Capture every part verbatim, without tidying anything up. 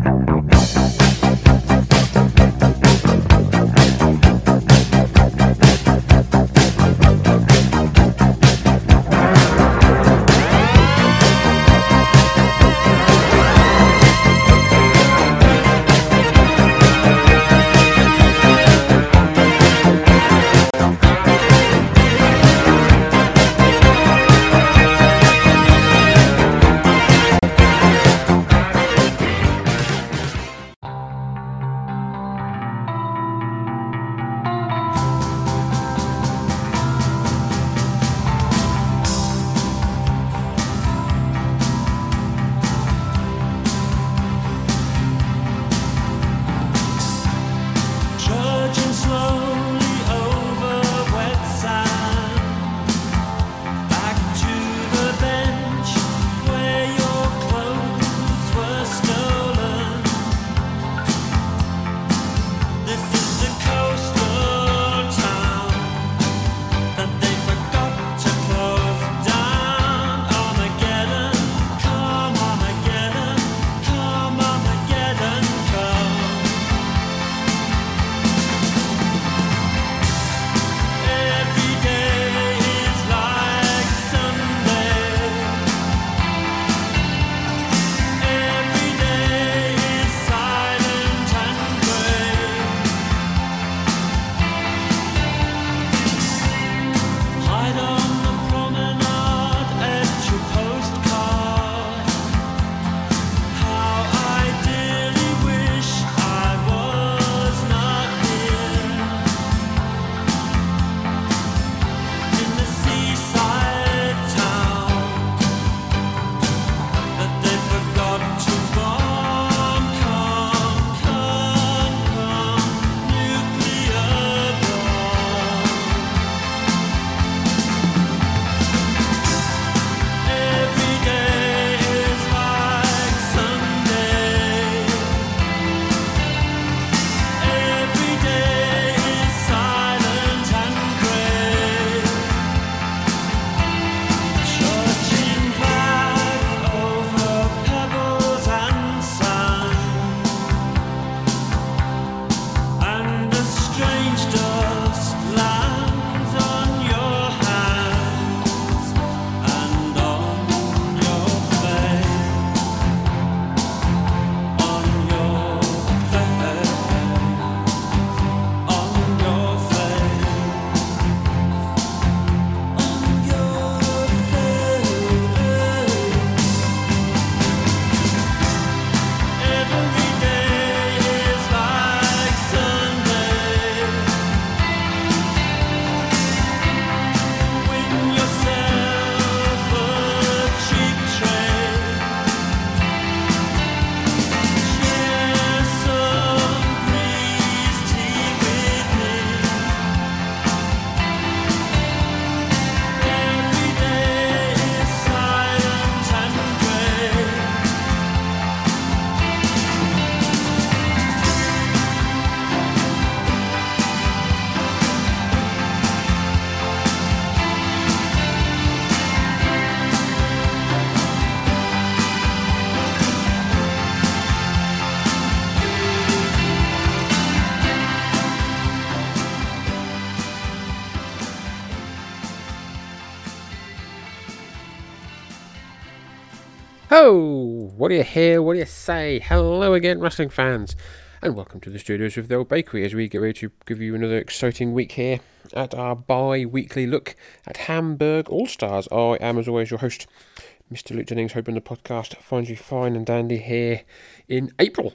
Ho! What do you hear? What do you say? Hello again, wrestling fans, and welcome to the studios of the Old Bakery as we get ready to give you another exciting week here at our bi-weekly look at Hamburg All-Stars. I am, as always, your host, Mister Luke Jennings, hoping the podcast finds you fine and dandy here in April.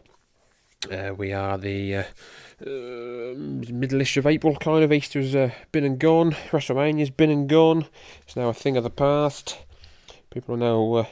Uh, we are the uh, uh, middle-ish of April, kind of. Easter's uh, been and gone. WrestleMania's been and gone. It's now a thing of the past. People are now uh,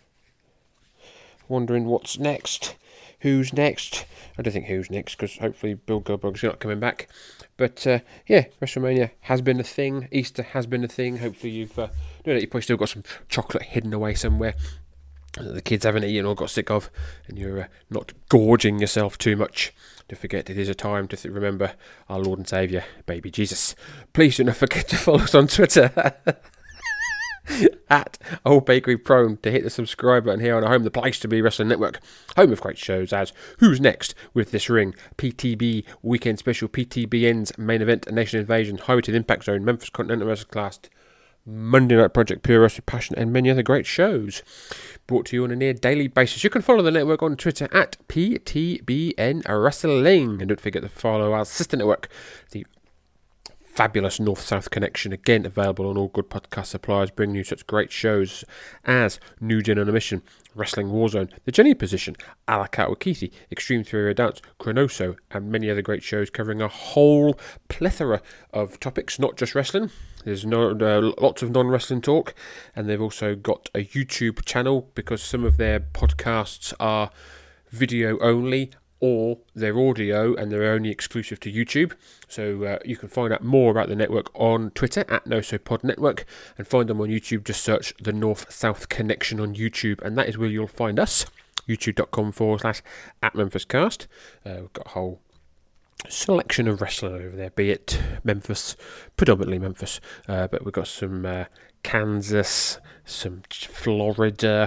wondering what's next, who's next. I don't think who's next, because hopefully Bill Goldberg's not coming back. But uh, yeah, WrestleMania has been a thing. Easter has been a thing. Hopefully you've uh, you know, you've probably still got some chocolate hidden away somewhere that the kids haven't eaten or got sick of, and you're uh, not gorging yourself too much. Don't forget, it is a time to th- remember our Lord and Saviour, baby Jesus. Please do not forget to follow us on Twitter at Old Bakery Prone to hit the subscribe button here on Home, the place to be Wrestling Network. Home of great shows as Who's Next with This Ring, P T B Weekend Special, P T B N's Main Event, Nation Invasion, Highway to the Impact Zone, Memphis Continental Wrestling Class, Monday Night Project, Pure Wrestling Passion, and many other great shows brought to you on a near daily basis. You can follow the network on Twitter at P T B N Wrestling, and don't forget to follow our sister network, the fabulous North-South Connection, again available on all good podcast suppliers, bringing you such great shows as New Gen on a Mission, Wrestling Warzone, The Jenny Position, A La Carte with Keithy, Extreme Theory Dance, Chronoso, and many other great shows covering a whole plethora of topics, not just wrestling. There's no, uh, lots of non-wrestling talk, and they've also got a YouTube channel because some of their podcasts are video only, or they're audio and they're only exclusive to YouTube. So uh, you can find out more about the network on Twitter at NoSoPod Network, and find them on YouTube. Just search the North-South Connection on YouTube, and that is where you'll find us. YouTube.com forward slash at MemphisCast. Uh, we've got a whole selection of wrestling over there, be it Memphis, predominantly Memphis, uh, but we've got some uh, Kansas, some Florida,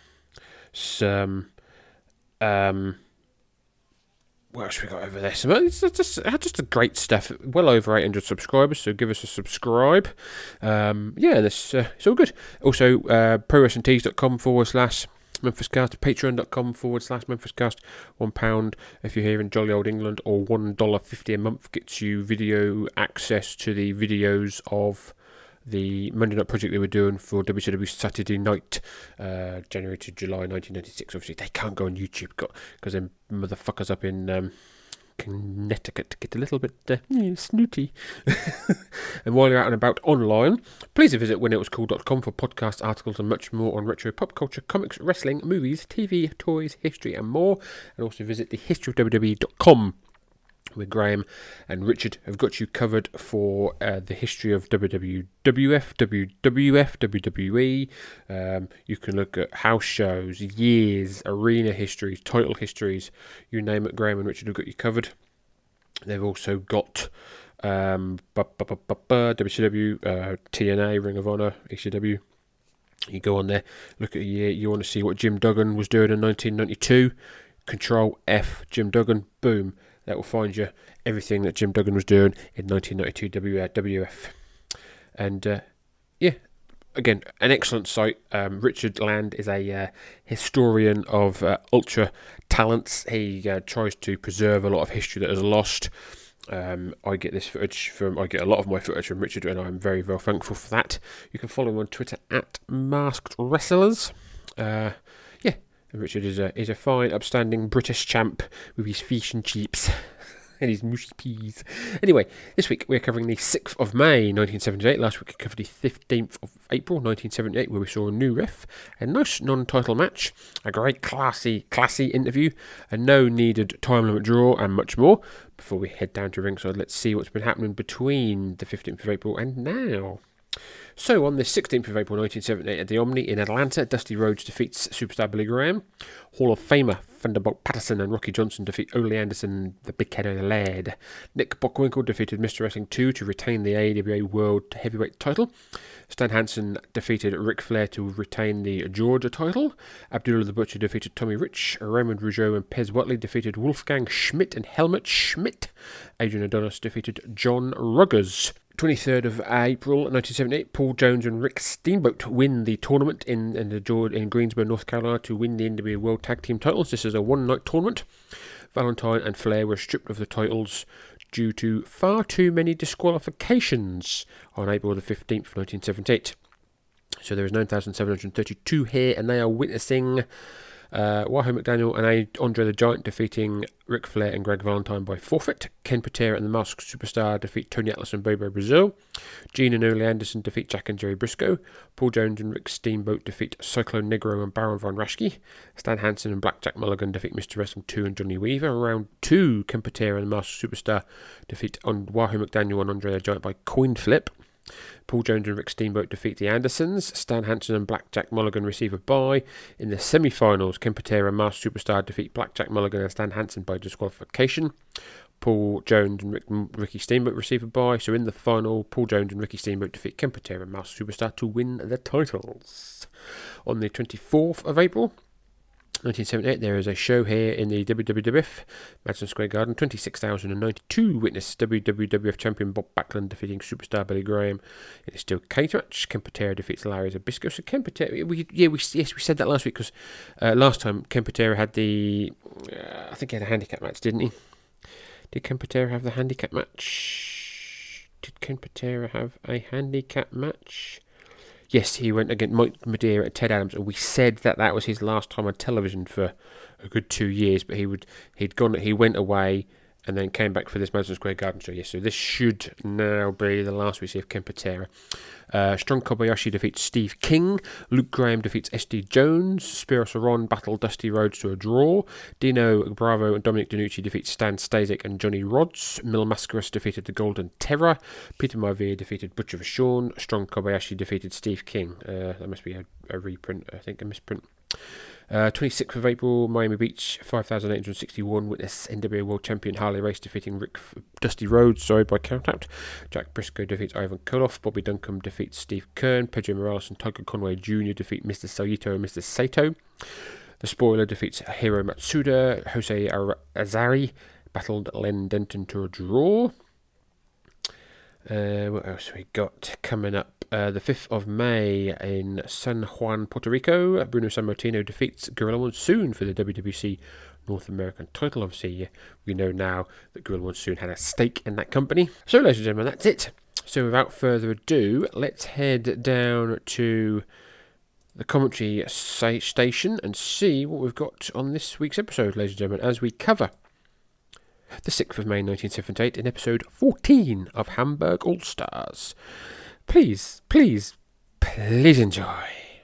some... Um, What else we got over there? So it's just, just a great stuff. Well over eight hundred subscribers, so give us a subscribe. Um, yeah, this uh, it's all good. Also, uh, ProWrestlingTees.com forward slash MemphisCast, Patreon.com forward slash MemphisCast. One pound if you're here in jolly old England, or one dollar fifty a month gets you video access to the videos of the Monday Night Project they were doing for W C W Saturday Night, uh, January to July nineteen ninety-six. Obviously, they can't go on YouTube because them motherfuckers up in um, Connecticut get a little bit uh, yeah, snooty. And while you're out and about online, please visit when it was cool dot com for podcasts, articles, and much more on retro pop culture, comics, wrestling, movies, T V, toys, history, and more. And also visit the history of W W E dot com. Where Graham and Richard have got you covered for uh, the history of W W F, W W F, W W E. Um, you can look at house shows, years, arena histories, title histories, you name it. Graham and Richard have got you covered. They've also got um, W C W, uh, T N A, Ring of Honor, E C W. You go on there, look at a year, you want to see what Jim Duggan was doing in nineteen ninety-two. Control F, Jim Duggan, boom. That will find you everything that Jim Duggan was doing in nineteen ninety-two W W F. And, uh, yeah, again, an excellent site. Um, Richard Land is a uh, historian of uh, ultra talents. He uh, tries to preserve a lot of history that is lost. Um, I get this footage from, I get a lot of my footage from Richard, and I'm very, very thankful for that. You can follow him on Twitter at Masked Wrestlers. Uh, yeah. Richard is a is a fine, upstanding British champ with his fish and chips and his mushy peas. Anyway, this week we're covering the sixth of May nineteen seventy-eight. Last week we covered the fifteenth of April nineteen seventy-eight, where we saw a new ref, a nice non-title match, a great classy, classy interview, a no needed time limit draw, and much more. Before we head down to ringside, let's see what's been happening between the fifteenth of April and now. So, on the sixteenth of April nineteen seventy-eight at the Omni in Atlanta, Dusty Rhodes defeats superstar Billy Graham. Hall of Famer Thunderbolt Patterson and Rocky Johnson defeat Ole Anderson, the Big Head of the Lad. Nick Bockwinkel defeated Mister Wrestling two to retain the A E W World Heavyweight title. Stan Hansen defeated Ric Flair to retain the Georgia title. Abdullah the Butcher defeated Tommy Rich. Raymond Rougeau and Pez Whatley defeated Wolfgang Schmidt and Helmut Schmidt. Adrian Adonis defeated John Ruggers. twenty-third of April nineteen seventy-eight, Paul Jones and Rick Steamboat win the tournament in in, the George, in Greensboro, North Carolina, to win the N W A World Tag Team titles. This is a one-night tournament. Valentine and Flair were stripped of the titles due to far too many disqualifications on April the fifteenth, nineteen seventy-eight. So there is nine thousand seven hundred thirty-two here, and they are witnessing Uh, Wahoo McDaniel and Andre the Giant defeating Ric Flair and Greg Valentine by forfeit. Ken Patera and the Masked Superstar defeat Tony Atlas and Bobo Brazil. Gene and Ole Anderson defeat Jack and Jerry Briscoe. Paul Jones and Rick Steamboat defeat Cyclone Negro and Baron Von Raschke. Stan Hansen and Blackjack Mulligan defeat Mister Wrestling two and Johnny Weaver. Round two, Ken Patera and the Masked Superstar defeat on Wahoo McDaniel and Andre the Giant by coin flip. Paul Jones and Rick Steamboat defeat the Andersons. Stan Hansen and Blackjack Mulligan receive a bye. In the semi-finals, Ken Patera and Masked Superstar defeat Blackjack Mulligan and Stan Hansen by disqualification. Paul Jones and Rick, Ricky Steamboat receive a bye. So in the final, Paul Jones and Ricky Steamboat defeat Ken Patera and Mouse Superstar to win the titles. On the twenty-fourth of April, nineteen seventy-eight, there is a show here in the W W F Madison Square Garden. twenty-six thousand ninety-two witness W W F champion Bob Backlund defeating superstar Billy Graham in a steel cage match. Ken Patera defeats Larry Zbyszko. So Ken Patera, we, yeah, we yes we said that last week because uh, last time Ken Patera had the, uh, I think he had a handicap match, didn't he? Did Ken Patera have the handicap match? Did Ken Patera have a handicap match? Yes, he went against Mike Madeira and Ted Adams, and we said that that was his last time on television for a good two years. But he would he'd gone he went away and then came back for this Madison Square Garden show. Yes, so this should now be the last we see of Ken Patera. Uh, Strong Kobayashi defeats Steve King. Luke Graham defeats S D Jones. Spiros Aron battle Dusty Rhodes to a draw. Dino Bravo and Dominic DeNucci defeat Stan Stasiak and Johnny Rodz. Mil Mascaras defeated the Golden Terror. Peter Maivia defeated Butcher Vachon. Strong Kobayashi defeated Steve King. Uh, that must be a, a reprint, I think, a misprint. Uh, twenty-sixth of April, Miami Beach, five thousand eight hundred sixty-one. Witness N W A World Champion Harley Race defeating Rick F- Dusty Rhodes, sorry, by countout. Jack Briscoe defeats Ivan Koloff. Bobby Duncombe defeats Steve Kern. Pedro Morales and Tiger Conway Junior defeat Mister Sayito and Mister Sato. The Spoiler defeats Hiro Matsuda. Jose Ar- Azari battled Len Denton to a draw. Uh, what else we got coming up? Uh, the fifth of May in San Juan, Puerto Rico, Bruno Sammartino defeats Gorilla Monsoon for the W W C North American title. Obviously, we know now that Gorilla Monsoon had a stake in that company. So, ladies and gentlemen, that's it. So, without further ado, let's head down to the commentary station and see what we've got on this week's episode, ladies and gentlemen, as we cover the sixth of May nineteen seventy-eight in episode fourteen of Hamburg All-Stars. Please, please, please enjoy.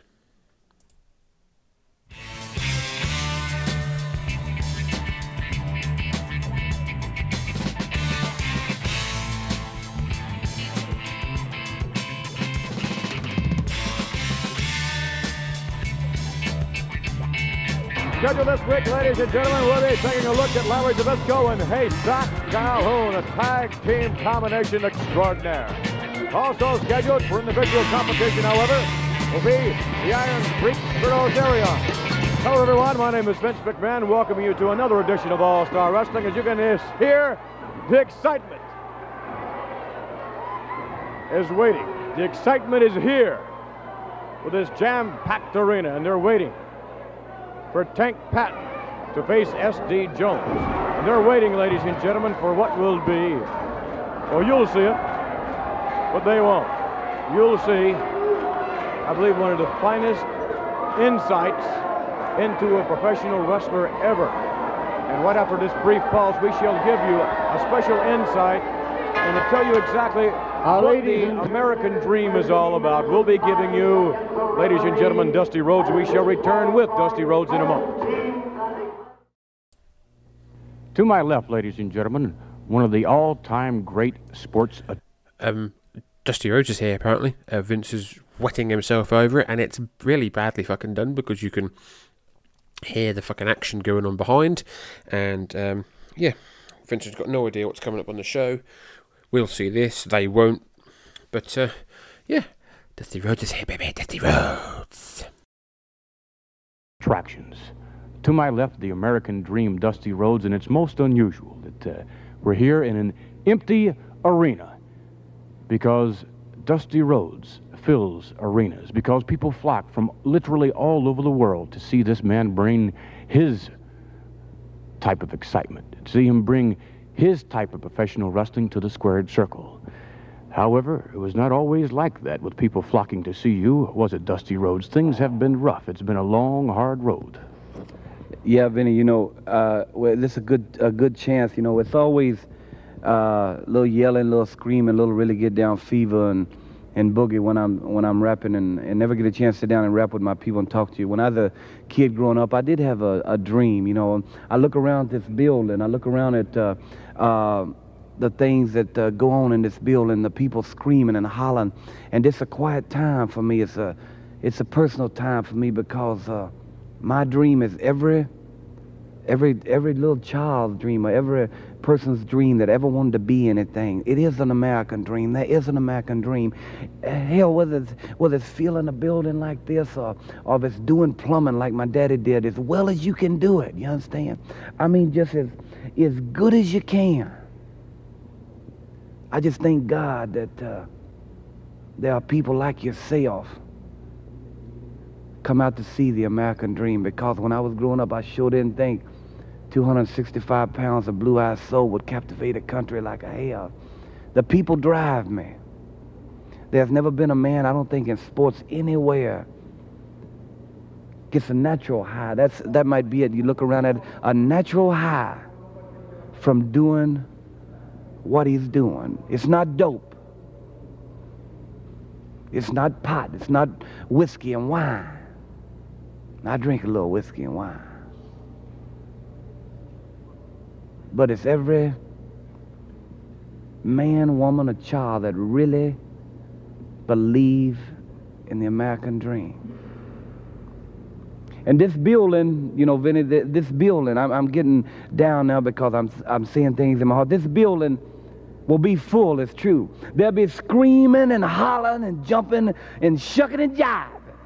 Schedule this week, ladies and gentlemen, we'll be taking a look at Larry Zbyszko and Haystack Calhoun, a tag team combination extraordinaire. Also scheduled for individual competition, however, will be the Iron Freak Spiros Arion. Hello, everyone. My name is Vince McMahon, welcoming you to another edition of All-Star Wrestling. As you can hear, the excitement is waiting. The excitement is here with this jam-packed arena, and they're waiting for Tank Patton to face S D Jones. And they're waiting, ladies and gentlemen, for what will be, well, you'll see it, but they won't. You'll see, I believe, one of the finest insights into a professional wrestler ever. And right after this brief pause, we shall give you a special insight and to tell you exactly what the American Dream is all about. We'll be giving you, ladies and gentlemen, Dusty Rhodes. We shall return with Dusty Rhodes in a moment. To my left, ladies and gentlemen, one of the all-time great sports... Um, Dusty Rhodes is here, apparently. Uh, Vince is wetting himself over it, and it's really badly fucking done because you can hear the fucking action going on behind. And, um, yeah, Vince has got no idea what's coming up on the show. We'll see this. They won't. But, uh, yeah. Dusty Rhodes is here, baby. Dusty Rhodes. Attractions. To my left, the American Dream, Dusty Rhodes, and it's most unusual that uh, we're here in an empty arena because Dusty Rhodes fills arenas, because people flock from literally all over the world to see this man bring his type of excitement, to see him bring his type of professional wrestling to the squared circle. However, it was not always like that with people flocking to see you, was it, Dusty Rhodes? Things have been rough. It's been a long, hard road. Yeah, Vinny, you know, uh, well, this is a good, a good chance. You know, it's always uh, a little yelling, a little screaming, a little really get down fever and, and boogie when I'm when I'm rapping, and, and never get a chance to sit down and rap with my people and talk to you. When I was a kid growing up, I did have a, a dream. You know, I look around this building, I look around at uh, uh, the things that uh, go on in this building, the people screaming and hollering, and it's a quiet time for me. It's a it's a personal time for me because uh, my dream is every Every every little child's dream, or every person's dream that ever wanted to be anything, it is an American dream. There is an American dream. Hell, whether it's, whether it's filling a building like this, or, or if it's doing plumbing like my daddy did, as well as you can do it, you understand? I mean, just as, as good as you can. I just thank God that uh, there are people like yourself come out to see the American dream, because when I was growing up, I sure didn't think two hundred sixty-five pounds of blue-eyed soul would captivate a country like I have. The people drive me. There's never been a man, I don't think, in sports anywhere gets a natural high. That's, that might be it. You look around at a natural high from doing what he's doing. It's not dope. It's not pot. It's not whiskey and wine. I drink a little whiskey and wine. But it's every man, woman, or child that really believe in the American dream. And this building, you know, Vinny, this building, I'm, I'm getting down now because I'm, I'm seeing things in my heart. This building will be full, it's true. There'll be screaming and hollering and jumping and shucking and jiving.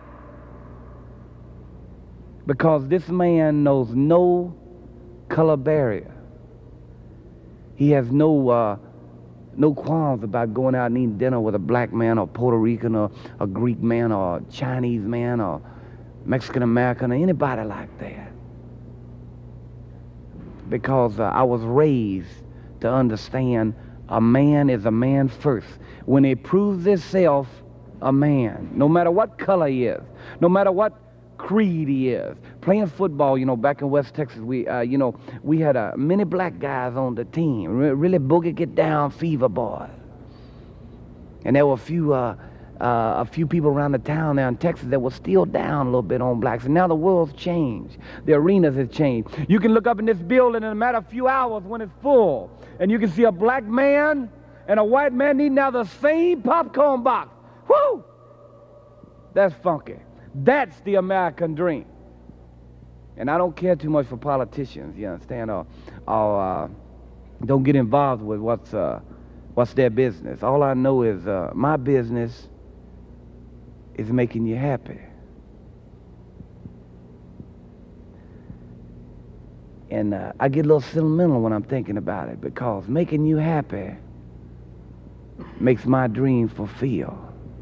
Because this man knows no color barrier. He has no uh, no qualms about going out and eating dinner with a black man or Puerto Rican or a Greek man or a Chinese man or Mexican American or anybody like that. Because uh, I was raised to understand a man is a man first. When he proves himself a man, no matter what color he is, no matter what creed he is. Playing football, you know, back in West Texas, we, uh, you know, we had uh, many black guys on the team. Re- really boogie get down fever boys. And there were a few, uh, uh, a few people around the town there in Texas that were still down a little bit on blacks. And now the world's changed. The arenas have changed. You can look up in this building in a matter of few hours when it's full, and you can see a black man and a white man eating out of the same popcorn box. Woo! That's funky. That's the American dream. And I don't care too much for politicians, you understand, or, or uh, don't get involved with what's, uh, what's their business. All I know is uh, my business is making you happy. And uh, I get a little sentimental when I'm thinking about it, because making you happy makes my dream fulfill.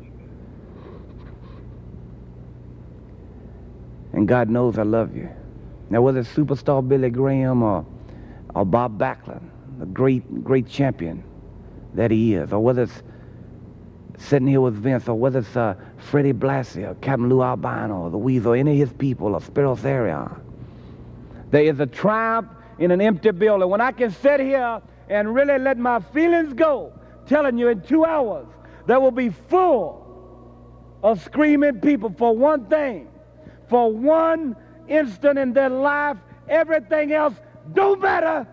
And God knows I love you. Now, whether it's superstar Billy Graham or, or Bob Backlund, the great, great champion that he is, or whether it's sitting here with Vince, or whether it's uh, Freddie Blassie, or Captain Lou Albino, or the Weasel, or any of his people, or Spiros Arion, there is a triumph in an empty building. When I can sit here and really let my feelings go, telling you in two hours, there will be full of screaming people for one thing. For one instant in their life, everything else don't matter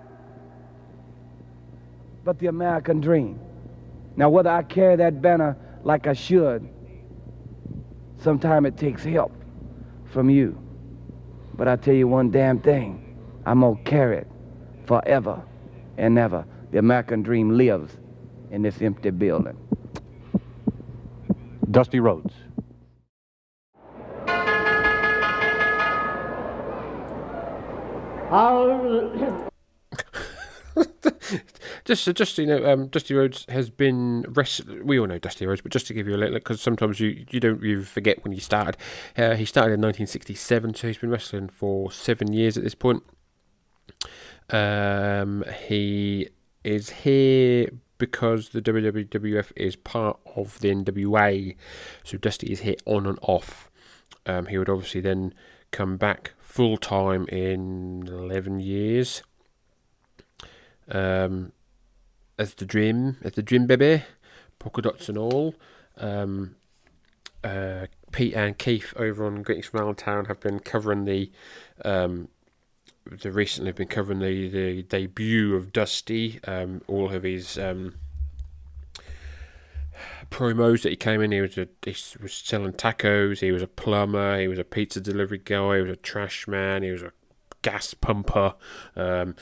but the American dream. Now, whether I carry that banner like I should, sometimes it takes help from you. But I tell you one damn thing, I'm going to carry it forever and ever. The American dream lives in this empty building. Dusty Rhodes. just, so just so you know, um, Dusty Rhodes has been wrestling. We all know Dusty Rhodes, but just to give you a little, because sometimes you, you don't you forget when he started. Uh, he started in nineteen sixty-seven, so he's been wrestling for seven years at this point. Um, he is here because the W W F is part of the N W A, so Dusty is here on and off. Um, he would obviously then come back full time in eleven years. Um, as the Dream, as the Dream Baby, polka dots and all. Um, uh, Pete and Keith over on Greatness from Allentown have been covering the, um, they recently have been covering the, the debut of Dusty. Um, all of his um, promos that he came in. He was a, he was selling tacos. He was a plumber. He was a pizza delivery guy. He was a trash man. He was a gas pumper. Um,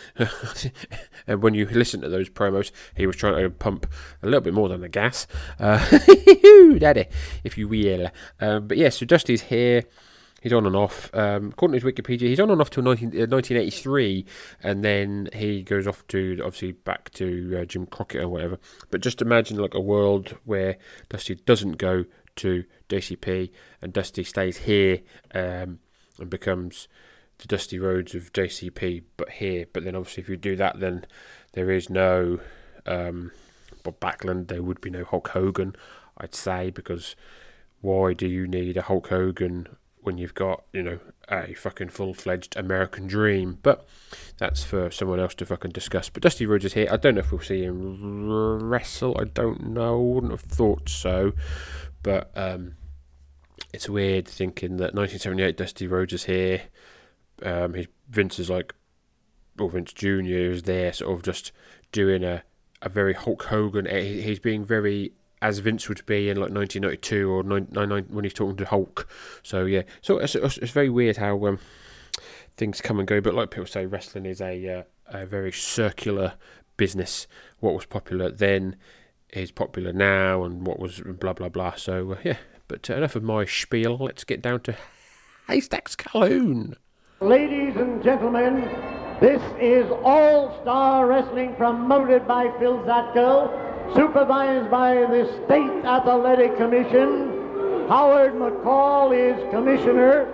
and when you listen to those promos, he was trying to pump a little bit more than the gas. Uh, daddy, if you will. Um, but yeah, so Dusty's here. He's on and off. Um, according to his Wikipedia, he's on and off till nineteen, uh, nineteen eighty-three, and then he goes off to, obviously, back to uh, Jim Crockett or whatever. But just imagine like a world where Dusty doesn't go to J C P and Dusty stays here um, and becomes the Dusty Rhodes of J C P, but here. But then obviously if you do that, then there is no um, Bob Backlund, there would be no Hulk Hogan, I'd say, because why do you need a Hulk Hogan when you've got, you know, a fucking full-fledged American Dream? But that's for someone else to fucking discuss. But Dusty Rhodes is here. I don't know if we'll see him wrestle. I don't know. Wouldn't have thought so. But um, it's weird thinking that nineteen seventy-eight Dusty Rhodes is here. Um, his Vince is like, well, Vince Junior is there, sort of just doing a, a very Hulk Hogan. He, he's being very, as Vince would be in like nineteen ninety-two or ninety-nine when he's talking to Hulk. So yeah, so it's, it's very weird how um, things come and go. But like people say, wrestling is a uh, a very circular business. What was popular then is popular now, and what was blah blah blah. So uh, yeah, but uh, enough of my spiel. Let's get down to Haystacks Calhoun. Ladies and gentlemen, this is All-Star Wrestling promoted by Phil Zatko, supervised by the State Athletic Commission. Howard McCall is commissioner.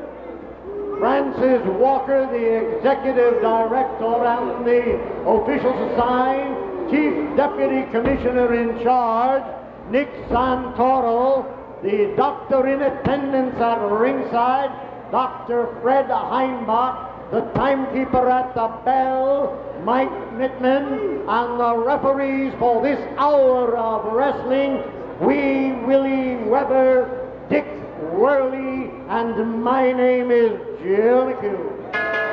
Francis Walker, the executive director and the officials assigned. Chief Deputy Commissioner in charge. Nick Santoro, the doctor in attendance at ringside. Doctor Fred Heimbach, the timekeeper at the bell, Mike Nittman, and the referees for this hour of wrestling, Wee Willie Weber, Dick Worley, and my name is Jim McHugh.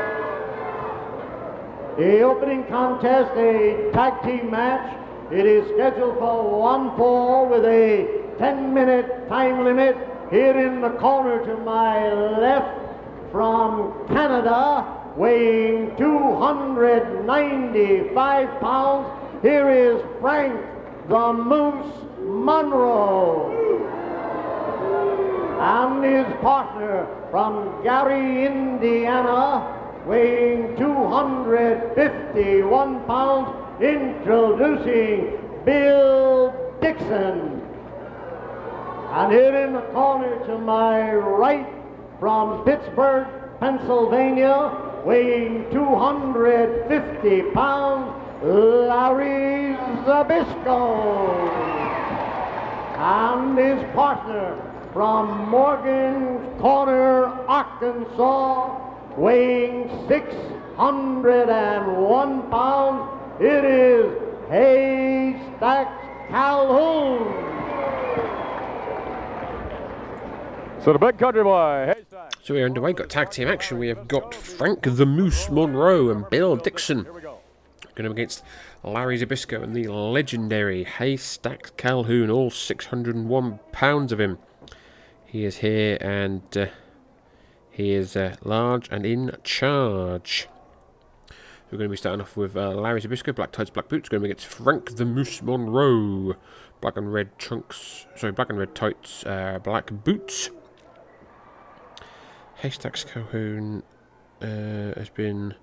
The opening contest, a tag team match. It is scheduled for one fall with a ten minute time limit. Here in the corner to my left, from Canada, weighing two hundred ninety-five pounds, here is Frank the Moose Monroe. And his partner from Gary, Indiana, weighing two hundred fifty-one pounds, introducing Bill Dixon. And here in the corner to my right, from Pittsburgh, Pennsylvania, weighing two hundred fifty pounds, Larry Zbyszko. And his partner from Morgan's Corner, Arkansas, weighing six hundred one pounds, it is Haystacks Calhoun. So the big country boy, Haystack. So we're underway, got tag team action. We have got Frank the Moose Monroe and Bill Dixon going up against Larry Zbyszko and the legendary Haystacks Calhoun, all six hundred one pounds of him. He is here and uh, he is uh, large and in charge. We're going to be starting off with uh, Larry Zbyszko, black tights, black boots, going against Frank the Moose Monroe, black and red trunks, sorry, black and red tights, uh, black boots. Haystacks Calhoun uh, has been...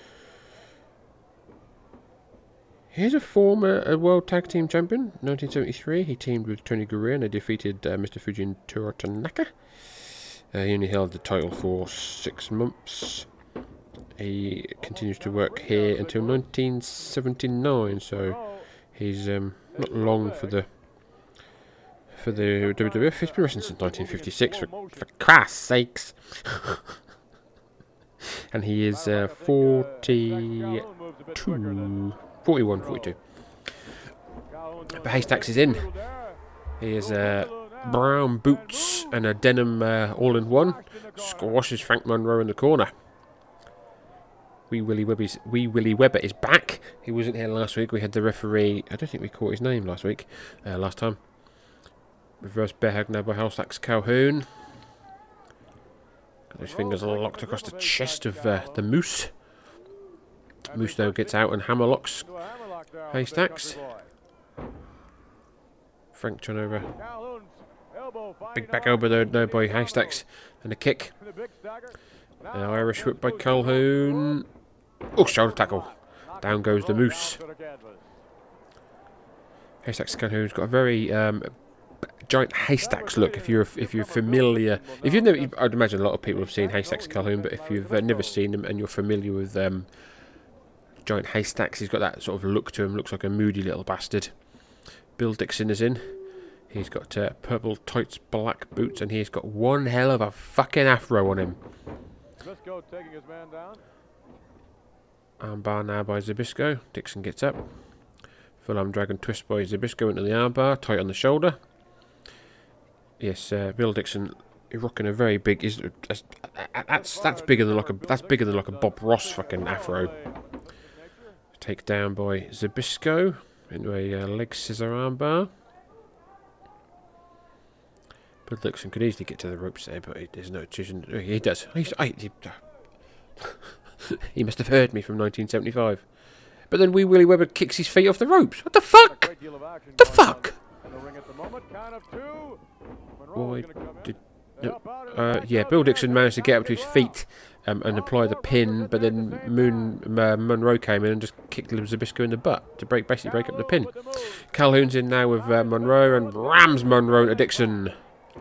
He's a former uh, World Tag Team Champion, nineteen seventy-three. He teamed with Tony Gurria and they defeated uh, Mister Fujintura Tanaka. Uh, he only held the title for six months. He continues to work here until nineteen seventy-nine, so he's um, not long for the for the W W F. He's been wrestling since nineteen fifty-six, for, for Christ's sakes. And he is uh, forty-two, forty-one, forty-two. But Haystacks is in. He is uh, brown boots and a denim uh, all-in-one. Squashes Frank Monroe in the corner. Wee Willie Webber's, Wee Willie Webber is back. He wasn't here last week. We had the referee. I don't think we caught his name last week. Uh, last time. Reverse bear hug now by Haystacks Calhoun. Got those fingers all locked across the chest of uh, the Moose. Moose, though, gets out and hammerlocks Haystacks. Frank trying over. Big back elbow there, there by Haystacks. And a kick. An Irish whip by Calhoun. Oh, shoulder tackle. Down goes the Moose. Haystacks Calhoun's got a very um, giant Haystacks look. If you're if you're familiar, if you've never, I'd imagine a lot of people have seen Haystacks Calhoun, but if you've uh, never seen him and you're familiar with um, giant Haystacks, he's got that sort of look to him. Looks like a moody little bastard. Bill Dixon is in. He's got uh, purple tights, black boots, and he's got one hell of a fucking afro on him. Zbyszko taking his man down. Armbar now by Zbyszko. Dixon gets up. Full arm dragon twist by Zbyszko into the armbar, tight on the shoulder. Yes, uh, Bill Dixon rocking a very big. Is that's, that's that's bigger than like a that's bigger than like a Bob Ross fucking afro. Take down by Zbyszko into a uh, leg scissor armbar. Bill Dixon could easily get to the ropes there, but he, there's no decision. Oh, he does. He's, I, he, he must have heard me from nineteen seventy-five. But then Wee Willie Webber kicks his feet off the ropes. What the fuck? The fuck? Why did... No, uh, yeah, Bill Dixon managed to get up to his feet um, and apply the pin, but then Moon uh, Monroe came in and just kicked Zbyszko in the butt to break, basically break up the pin. Calhoun's in now with uh, Monroe and rams Monroe into Dixon.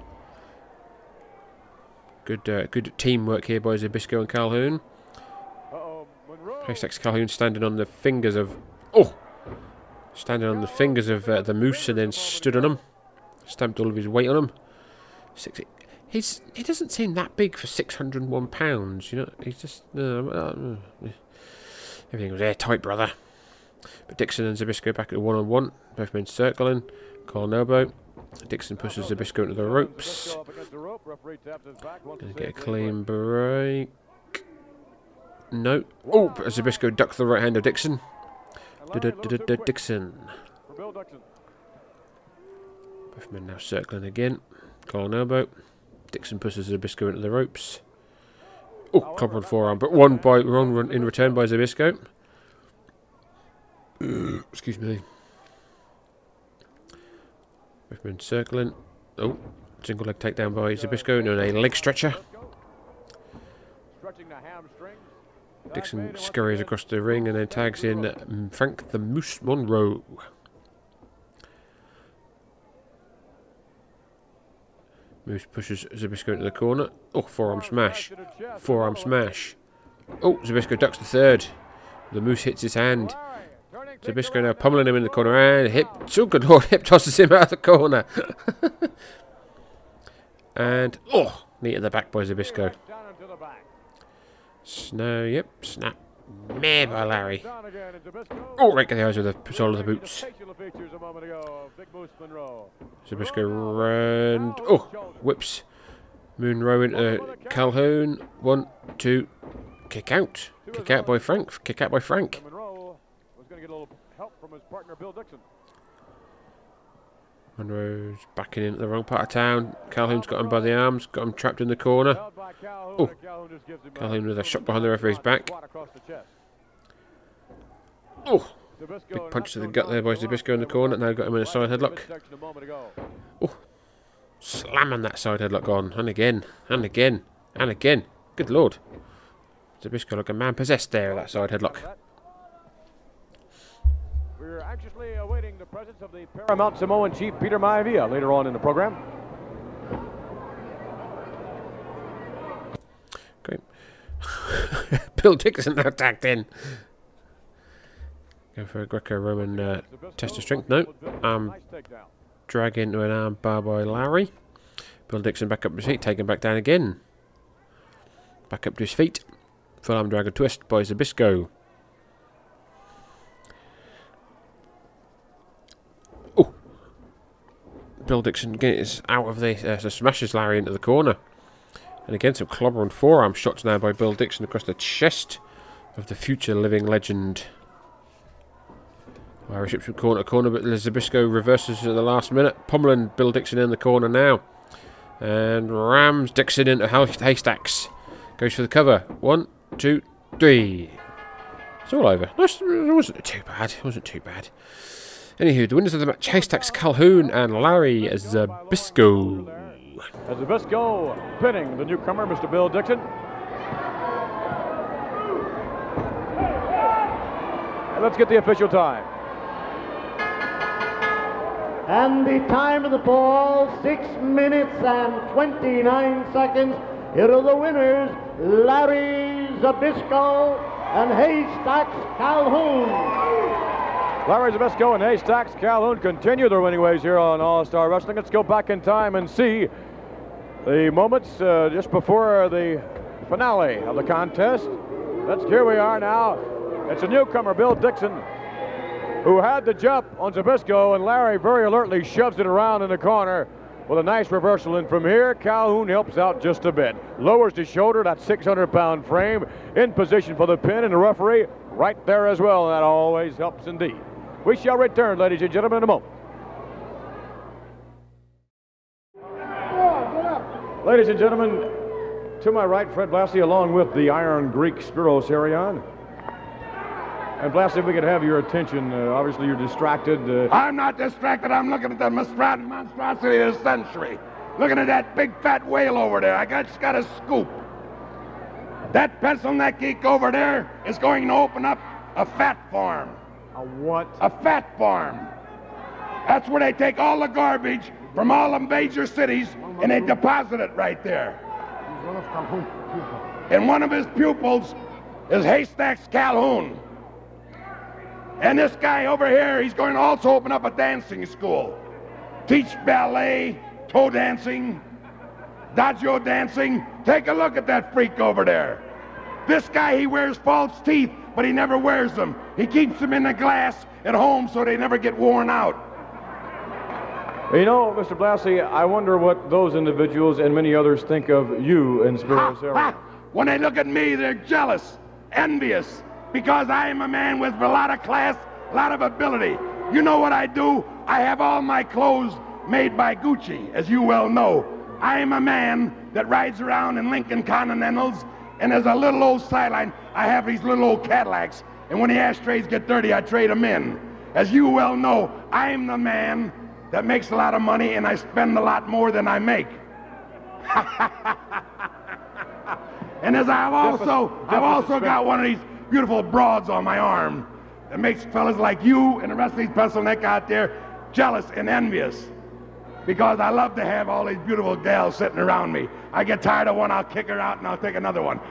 Good, uh, good teamwork here by Zbyszko and Calhoun. Haystacks Calhoun standing on the fingers of... Oh! Standing on the fingers of uh, the Moose and then stood on him. Stamped all of his weight on him. Six, he's, he doesn't seem that big for six hundred and one pounds, you know. He's just... Uh, uh, everything was airtight, brother. But Dixon and Zbyszko back at one-on-one. Both men circling. Collar elbow. Dixon pushes Zbyszko into the ropes. Gonna get a clean break. No. Oh, Zbyszko ducks the right hand of Dixon. Dixon. Both men now circling again. Collar elbow. Dixon pushes Zbyszko into the ropes. Oh, clobber on forearm, but one by one run in return by Zbyszko. Excuse me. Both men circling. Oh, single leg takedown by Zbyszko and a leg stretcher. Dixon scurries across the ring and then tags in um, Frank the Moose Monroe. Moose pushes Zbyszko into the corner. Oh, forearm smash. Forearm smash. Oh, Zbyszko ducks the third. The Moose hits his hand. Zbyszko now pummeling him in the corner and hip. Oh, good lord, hip tosses him out of the corner. And, oh, knee at the back by Zbyszko. Snow, yep, snap. Meh by Larry. Oh, right in the eyes with the sole of the boots. Zbyszko round. Oh, whips. Monroe into Calhoun. One, two. Kick out. Kick out by Frank. Kick out by Frank. Monroe's backing into the wrong part of town. Calhoun's got him by the arms, got him trapped in the corner. Oh, Calhoun with a shot behind the referee's back. Oh, big punch to the gut there by Zbyszko in the corner. Now got him in a side headlock. Oh, slamming that side headlock on. And again, and again, and again. Good lord. Zbyszko like a man possessed there, that side headlock. We're anxiously awaiting the presence of the Paramount Samoan Chief Peter Maivia later on in the program. Great. Bill Dixon now tagged in. Go for a Greco-Roman uh, test of strength. No. Um, drag into an arm bar by Larry. Bill Dixon back up to his feet, taken back down again. Back up to his feet. Full arm dragon twist by Zbyszko. Bill Dixon gets out of this, uh, so smashes Larry into the corner. And again, some clobber and forearm shots now by Bill Dixon across the chest of the future living legend. Larry ships from corner to corner, but Zbyszko reverses at the last minute, pummeling Bill Dixon in the corner now. And rams Dixon into Haystacks. Goes for the cover. One, two, three. It's all over. No, it wasn't too bad. It wasn't too bad. Anywho, the winners of the match, Haystacks Calhoun and Larry Zbyszko. As Zbyszko pinning the newcomer, Mister Bill Dixon. And let's get the official time. And the time of the fall, six minutes and twenty-nine seconds. Here are the winners, Larry Zbyszko and Haystacks Calhoun. Larry Zbyszko and Haystacks Calhoun continue their winning ways here on All-Star Wrestling. Let's go back in time and see the moments uh, just before the finale of the contest. Let's, here we are now. It's a newcomer, Bill Dixon, who had the jump on Zbyszko, and Larry very alertly shoves it around in the corner with a nice reversal. And from here, Calhoun helps out just a bit. Lowers his shoulder, that six hundred pound frame, in position for the pin, and the referee right there as well, and that always helps indeed. We shall return, ladies and gentlemen, in a moment. Ladies and gentlemen, to my right, Fred Blassie, along with the Iron Greek Spiros Arion. And Blassie, if we could have your attention, uh, obviously you're distracted. Uh, I'm not distracted. I'm looking at the monstro- monstrosity of the century. Looking at that big fat whale over there. I got, just got a scoop. That pencil neck geek over there is going to open up a fat farm. a what? A fat farm. That's where they take all the garbage from all the major cities and they deposit it right there. And one of his pupils is Haystacks Calhoun. And this guy over here, he's going to also open up a dancing school. Teach ballet, toe dancing, dojo dancing. Take a look at that freak over there. This guy, he wears false teeth, but he never wears them. He keeps them in the glass at home so they never get worn out. You know, Mister Blassie, I wonder what those individuals and many others think of you in Spiros area. When they look at me, they're jealous, envious, because I am a man with a lot of class, a lot of ability. You know what I do? I have all my clothes made by Gucci, as you well know. I am a man that rides around in Lincoln Continentals, and as a little old sideline, I have these little old Cadillacs, and when the ashtrays get dirty, I trade them in. As you well know, I am the man that makes a lot of money, and I spend a lot more than I make. And as I've also, I've also got one of these beautiful broads on my arm that makes fellas like you and the rest of these pencil neck out there jealous and envious, because I love to have all these beautiful gals sitting around me. I get tired of one, I'll kick her out and I'll take another one.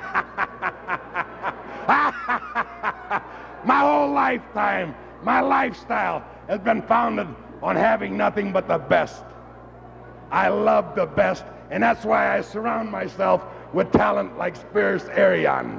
My whole lifetime, my lifestyle has been founded on having nothing but the best. I love the best, and that's why I surround myself with talent like Spiros Arion,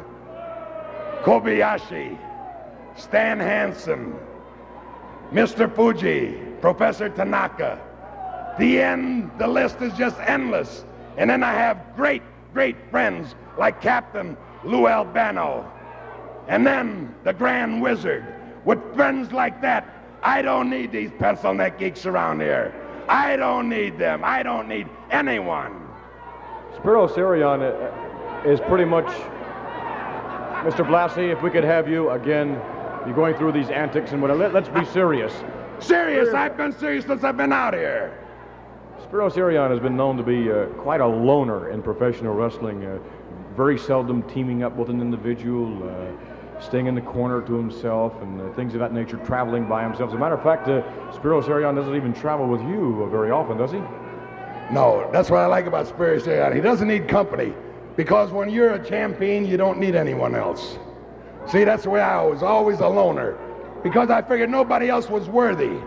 Kobayashi, Stan Hansen, Mister Fuji, Professor Tanaka. The end, the list is just endless. And then I have great, great friends like Captain Lou Albano. And then the Grand Wizard. With friends like that, I don't need these pencil neck geeks around here. I don't need them. I don't need anyone. Spiros Arion is pretty much, Mister Blassie, if we could have you again, you're going through these antics and whatever. Let, let's be serious. Serious? I've been serious since I've been out here. Spiros Arion has been known to be uh, quite a loner in professional wrestling, uh, very seldom teaming up with an individual, uh, staying in the corner to himself, and uh, things of that nature, traveling by himself. As a matter of fact, uh, Spiros Arion doesn't even travel with you uh, very often, does he? No, that's what I like about Spiros Arion. He doesn't need company, because when you're a champion, you don't need anyone else. See, that's the way I was, always a loner, because I figured nobody else was worthy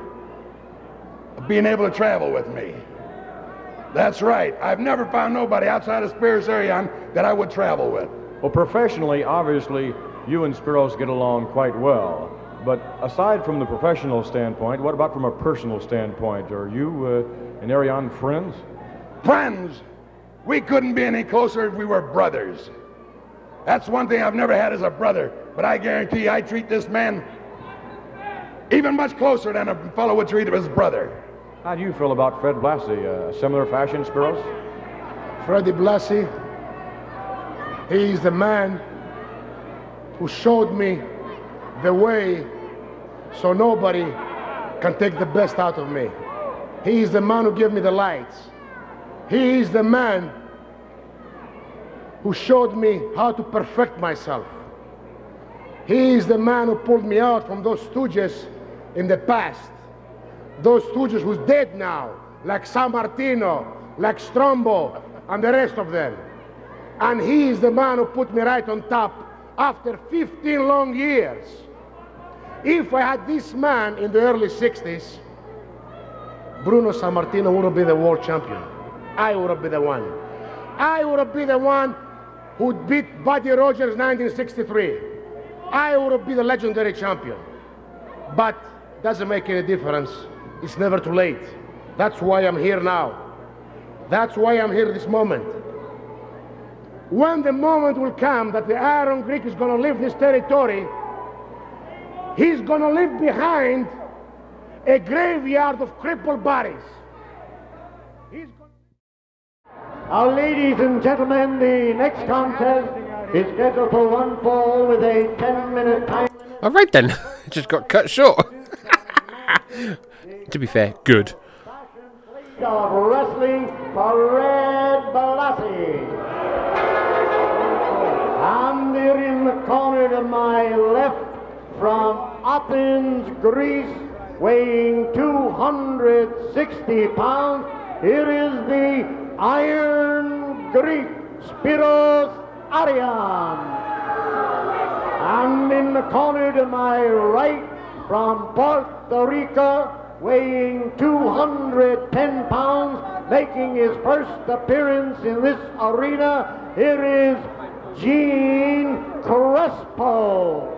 of being able to travel with me. That's right. I've never found nobody outside of Spiros Arion that I would travel with. Well, professionally, obviously, you and Spiros get along quite well. But aside from the professional standpoint, what about from a personal standpoint? Are you uh, and Arion friends? Friends? We couldn't be any closer if we were brothers. That's one thing I've never had as a brother, but I guarantee you I treat this man even much closer than a fellow would treat his brother. How do you feel about Fred Blassie? Uh, similar fashion, Spiros? Freddie Blassie, he's the man who showed me the way so nobody can take the best out of me. He is the man who gave me the lights. He is the man who showed me how to perfect myself. He is the man who pulled me out from those stooges in the past. Those stooges who's dead now, like San Martino, like Strombo, and the rest of them. And he is the man who put me right on top after fifteen long years. If I had this man in the early sixties, Bruno San Martino would have been the world champion. I would have been the one. I would have been the one who beat Buddy Rogers nineteen sixty-three. I would have been the legendary champion. But doesn't make any difference. It's never too late. That's why I'm here now. That's why I'm here this moment. When the moment will come that the Iron Greek is going to leave this territory, he's going to leave behind a graveyard of crippled bodies. He's gonna... Now, ladies and gentlemen, the next contest is scheduled for one fall with a ten-minute time. All right then, it just got cut short. To be fair, good. Of wrestling for Red Balassi. And there in the corner to my left from Athens, Greece, weighing two hundred sixty pounds, here is the Iron Greek, Spiros Arion. And in the corner to my right from Puerto Rico, weighing two hundred ten pounds, making his first appearance in this arena, here is Gene Crespo.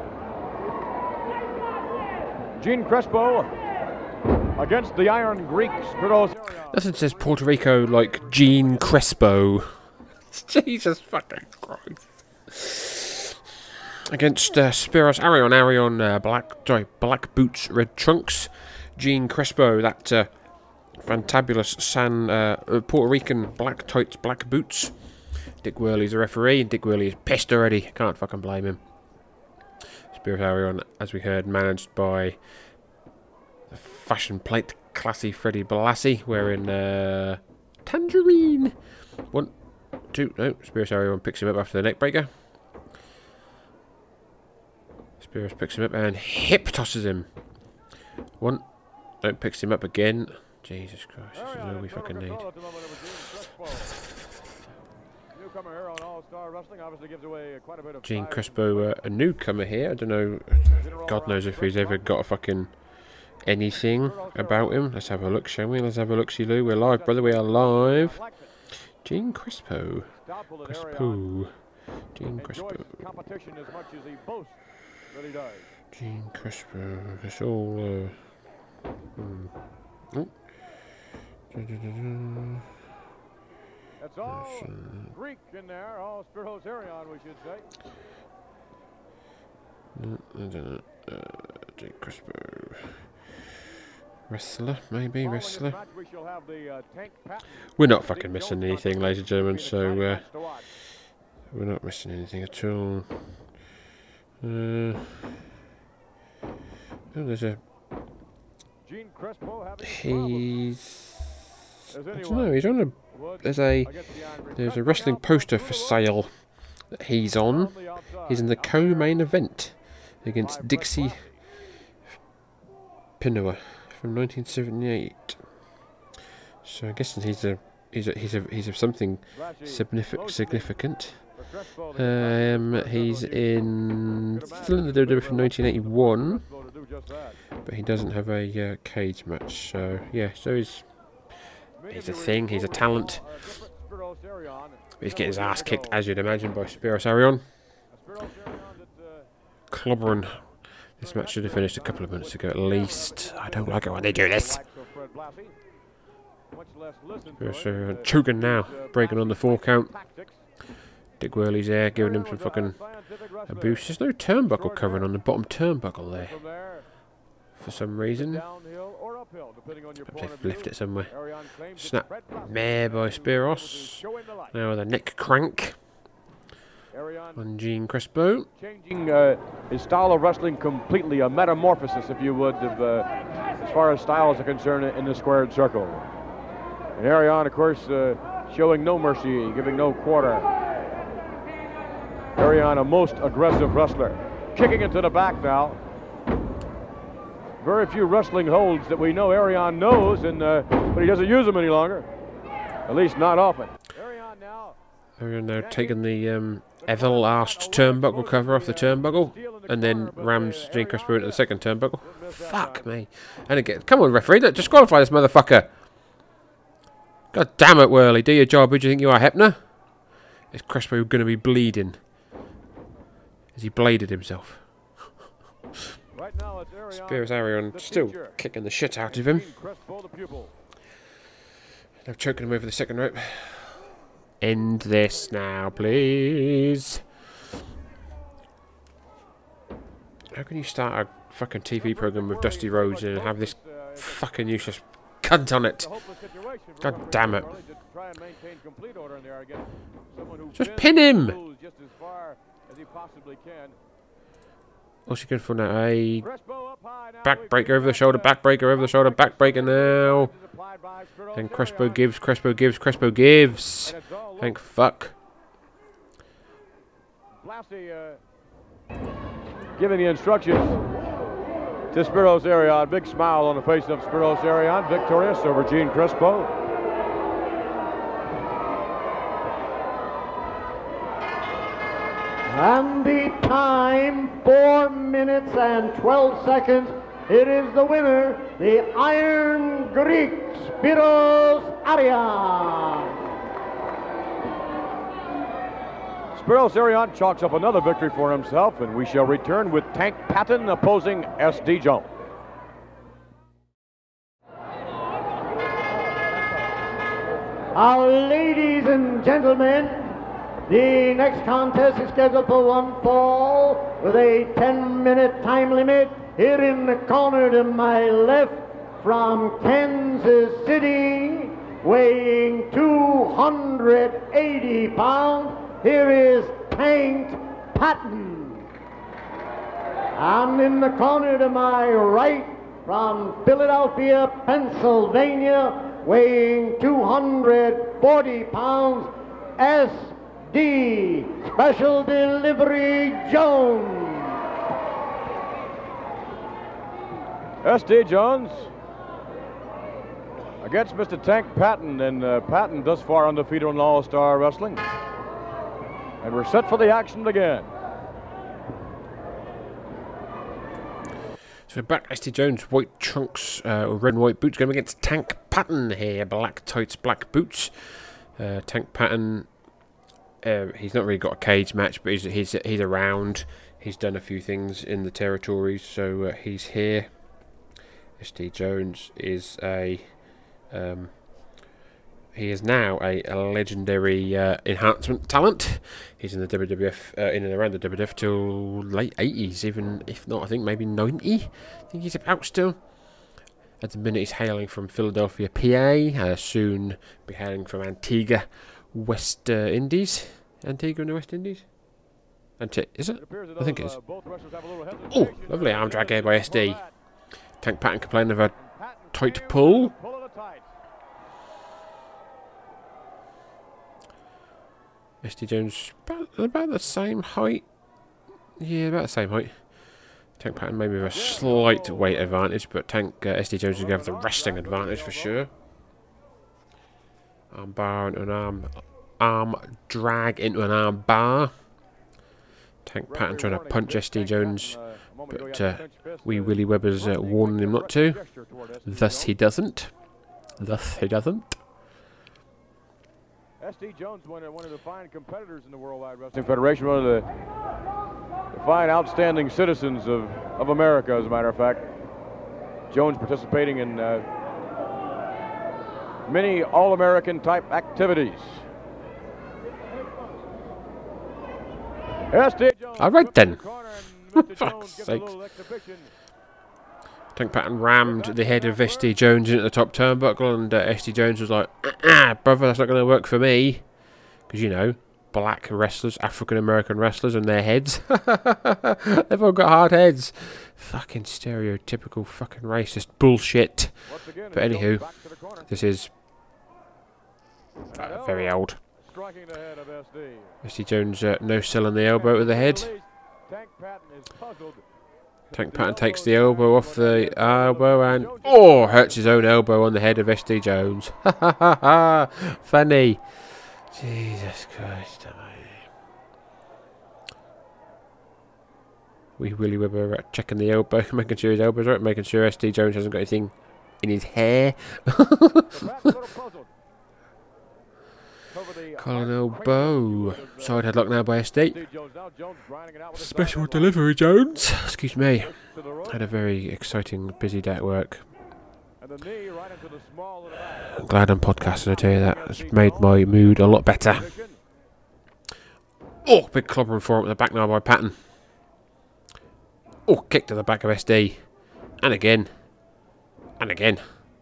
Gene Crespo against the Iron Greek, Spiros Arion. Nothing says Puerto Rico like Gene Crespo. Jesus fucking Christ. Against uh, Spiros Arion. Arion, uh, black, sorry, black boots, red trunks. Gene Crespo, that uh, fantabulous San uh, Puerto Rican black tights, black boots. Dick Worley's the referee, and Dick Worley is pissed already. Can't fucking blame him. Spiros Arion, as we heard, managed by the fashion plate classy Freddie Balassi, wearing uh, tangerine. One, two, no. Spiros Arion picks him up after the neck breaker. Spiros picks him up and hip tosses him. One. Don't picks him up again. Jesus Christ, this is all we fucking need. Gene Crespo, uh, a newcomer here. I don't know. God knows if he's ever got a fucking anything about him. Let's have a look, shall we? Let's have a look, see Lou. We're live, brother. We are live. Gene Crespo. Crespo. Gene Crespo. Gene Crespo. It's all. Uh, Hmm. Oh. That's all uh, Greek in there, all Spiros Arion, we should say. No, I don't know. Uh, Jane Crespo. Wrestler, maybe, wrestler. Match, we shall have the, uh, Tank Patton. We're not fucking missing anything, ladies and gentlemen, so uh, we're not missing anything at all. Uh, oh, there's a. Gene Crespo he's I don't know, he's on a there's a there's a wrestling poster for sale that he's on. He's in the co-main event against Dixie Pinoa from nineteen seventy-eight. So I guess he's a he's a he's a he's of something signific, significant. Um, he's in still in the W W E from nineteen eighty-one. But he doesn't have a uh, cage match, so yeah, so he's he's a thing, he's a talent. He's getting his ass kicked, as you'd imagine, by Spiros Arion. Clobbering. This match should have finished a couple of minutes ago at least. I don't like it when they do this. Spiros Arion choking now, breaking on the four count. Dick Worley's there, giving him some fucking a boost. There's no turnbuckle covering on the bottom turnbuckle there. For some reason. Perhaps they've left it somewhere. Snap mare by Spiros. Now with a neck crank. on Gene Crespo. Changing uh, his style of wrestling completely, a metamorphosis, if you would, of, uh, as far as styles are concerned in the squared circle. And Arion, of course, uh, showing no mercy, giving no quarter. Arion, a most aggressive wrestler. Kicking into the back now. Very few wrestling holds that we know Arion knows, and uh, but he doesn't use them any longer. At least not often. Arion now. Arion now taking the um, everlast turnbuckle cover off the turnbuckle, and then rams Gene Crespo into the second turnbuckle. Fuck me. And again, come on, referee, look, disqualify this motherfucker. God damn it, Whirly, do your job. Who do you think you are, Hebner? Is Crespo going to be bleeding? Has he bladed himself? Right now it's Arion, Spears Arion still teacher. kicking the shit out of him. Crespo, the pupil. They're choking him over the second rope. End this now, please. How can you start a fucking T V program with Dusty Rhodes and have this fucking useless cunt on it? God damn it. Just pin him! What's he going for now? A backbreaker over the shoulder, backbreaker over the shoulder, backbreaker now. And Crespo gives, Crespo gives, Crespo gives. Thank fuck. Blassie uh, giving the instructions to Spiros Arion. Big smile on the face of Spiros Arion, victorious over Gene Crespo. And the time, four minutes and twelve seconds. It is the winner, the Iron Greek, Spiros Arion. Spiros Arion chalks up another victory for himself, and we shall return with Tank Patton opposing S D Jones. Our ladies and gentlemen, the next contest is scheduled for one fall with a ten minute time limit. Here in the corner to my left from Kansas City, weighing two hundred eighty pounds, here is Tank Patton. And in the corner to my right from Philadelphia, Pennsylvania, weighing two hundred forty pounds, S D Special Delivery Jones. S D Jones against Mister Tank Patton, and uh, Patton thus far undefeated in All-Star Wrestling. And we're set for the action again. So back, S D Jones, white trunks, uh, red and white boots, going against Tank Patton here, black tights, black boots. Uh, Tank Patton, uh, he's not really got a cage match, but he's he's he's around. He's done a few things in the territories, so uh, he's here. S D Jones is a um, he is now a, a legendary uh, enhancement talent. He's in the W W F, uh, in and around the W W F till late eighties, even if not, I think maybe ninety. I think he's about still. At the minute, he's hailing from Philadelphia, P A. Uh, soon be hailing from Antigua, West uh, Indies. Antigua in the West Indies. Anti- is it? I think it is. Oh, lovely arm drag here by S D. Tank Patton complaining of a tight pull. S D Jones about, about the same height. Yeah, about the same height. Tank Patton maybe with a slight weight advantage, but Tank uh, S D Jones is going to have the wrestling advantage for sure. Arm bar into an arm, arm drag into an arm bar. Tank Patton trying to punch S D Jones, but uh, wee Willie Webber's uh, warning him not to. Thus he doesn't. Thus he doesn't. S D Jones, one of, one of the fine competitors in the Worldwide Wrestling Federation, one of the, the fine, outstanding citizens of, of America, as a matter of fact. Jones participating in uh, many All-American type activities. S D Jones. All right then. For fuck's sakes. Tank Patton rammed the head of S D Jones into the top turnbuckle, and uh, S D Jones was like, ah, brother, that's not going to work for me. Because, you know, black wrestlers, African American wrestlers, and their heads. They've all got hard heads. Fucking stereotypical fucking racist bullshit. But anywho, this is uh, very old. S D Jones uh, no selling the elbow to the head. Tank Patton takes the elbow off the elbow and oh, hurts his own elbow on the head of S D Jones. Ha ha ha ha! Funny. Jesus Christ. Wee Willie Webber uh, checking the elbow, making sure his elbow's right, making sure S D Jones hasn't got anything in his hair. Colin elbow. Side headlock now by S D. Special delivery, Jones. Excuse me. Had a very exciting, busy day at work. I'm glad I'm podcasting, I tell you that. It's made my mood a lot better. Oh, big clobbering forearm at the back now by Patton. Oh, kick to the back of S D. And again. And again.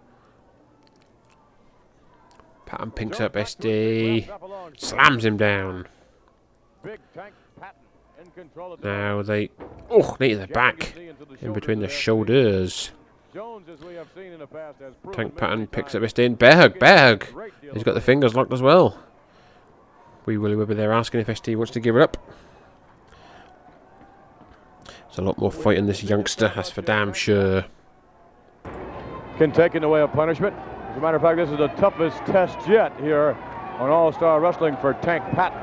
Patton pinks up S D. Slams him down. Now they... Oh, knee to the back. In between the shoulders. Tank Patton picks up S D and bear hug, bear hug. He's got the fingers locked as well. Wee Willie Webber there asking if S D wants to give it up. There's a lot more fight in this youngster, that's for damn sure. Can take in the way of punishment. As a matter of fact, this is the toughest test yet here on All-Star Wrestling for Tank Patton.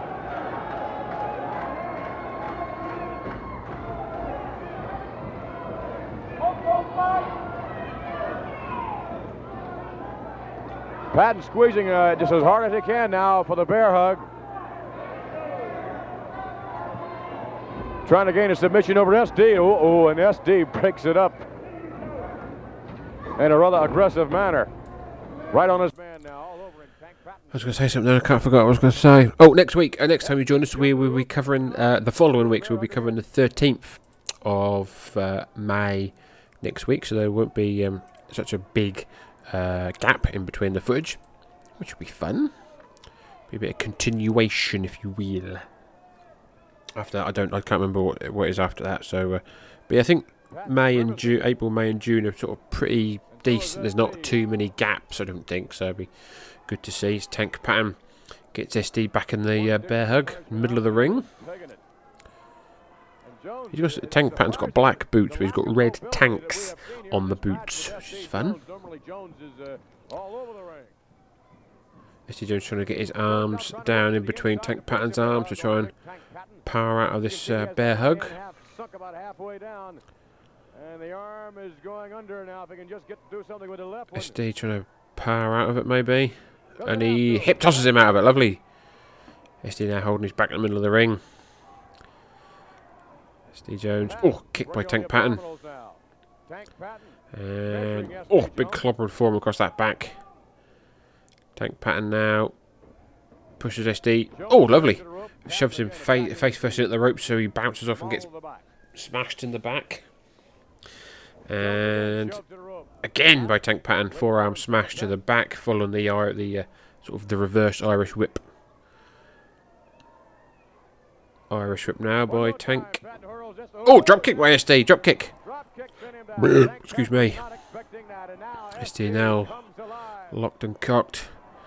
Patton squeezing uh, just as hard as he can now for the bear hug. Trying to gain a submission over S D. Oh, oh, and S D breaks it up in a rather aggressive manner. Right on his man now, all over in Tank Patton. I was going to say something, I can't forget what I was going to say. Oh, next week, uh, next time you join us, we will be covering, uh, the following week, so we'll be covering the thirteenth of uh, May next week, so there won't be um, such a big uh, gap in between the footage, which will be fun. Be a bit of continuation, if you will. After that, I don't, I can't remember what, what is after that, so, uh, but yeah, I think May and June, April, May and June are sort of pretty decent. There's not too many gaps, I don't think, so it'll be good to see. Tank Patton gets S D back in the uh, bear hug, middle of the ring. He's got, Tank Patton's got black boots, but he's got red tanks on the boots, which is fun. S D Jones trying to get his arms down in between Tank Patton's arms to try and power out of this uh, bear hug. And the arm is going under now. If he can just get to do something with the left. S D trying to power out of it, maybe. And he hip tosses him out of it. Lovely. S D now holding his back in the middle of the ring. S D Jones. Oh, kick by Tank Patton. And oh, big clobbering form across that back. Tank Patton now pushes S D. Oh, lovely. Shoves him fa face first into the rope, so he bounces off and gets smashed in the back. And again by Tank Patton, forearm smash to the back, following the uh, the uh, sort of the reverse Irish whip. Irish whip now by Tank. Oh, drop kick by S D, drop kick. Excuse me. S D now locked and cocked,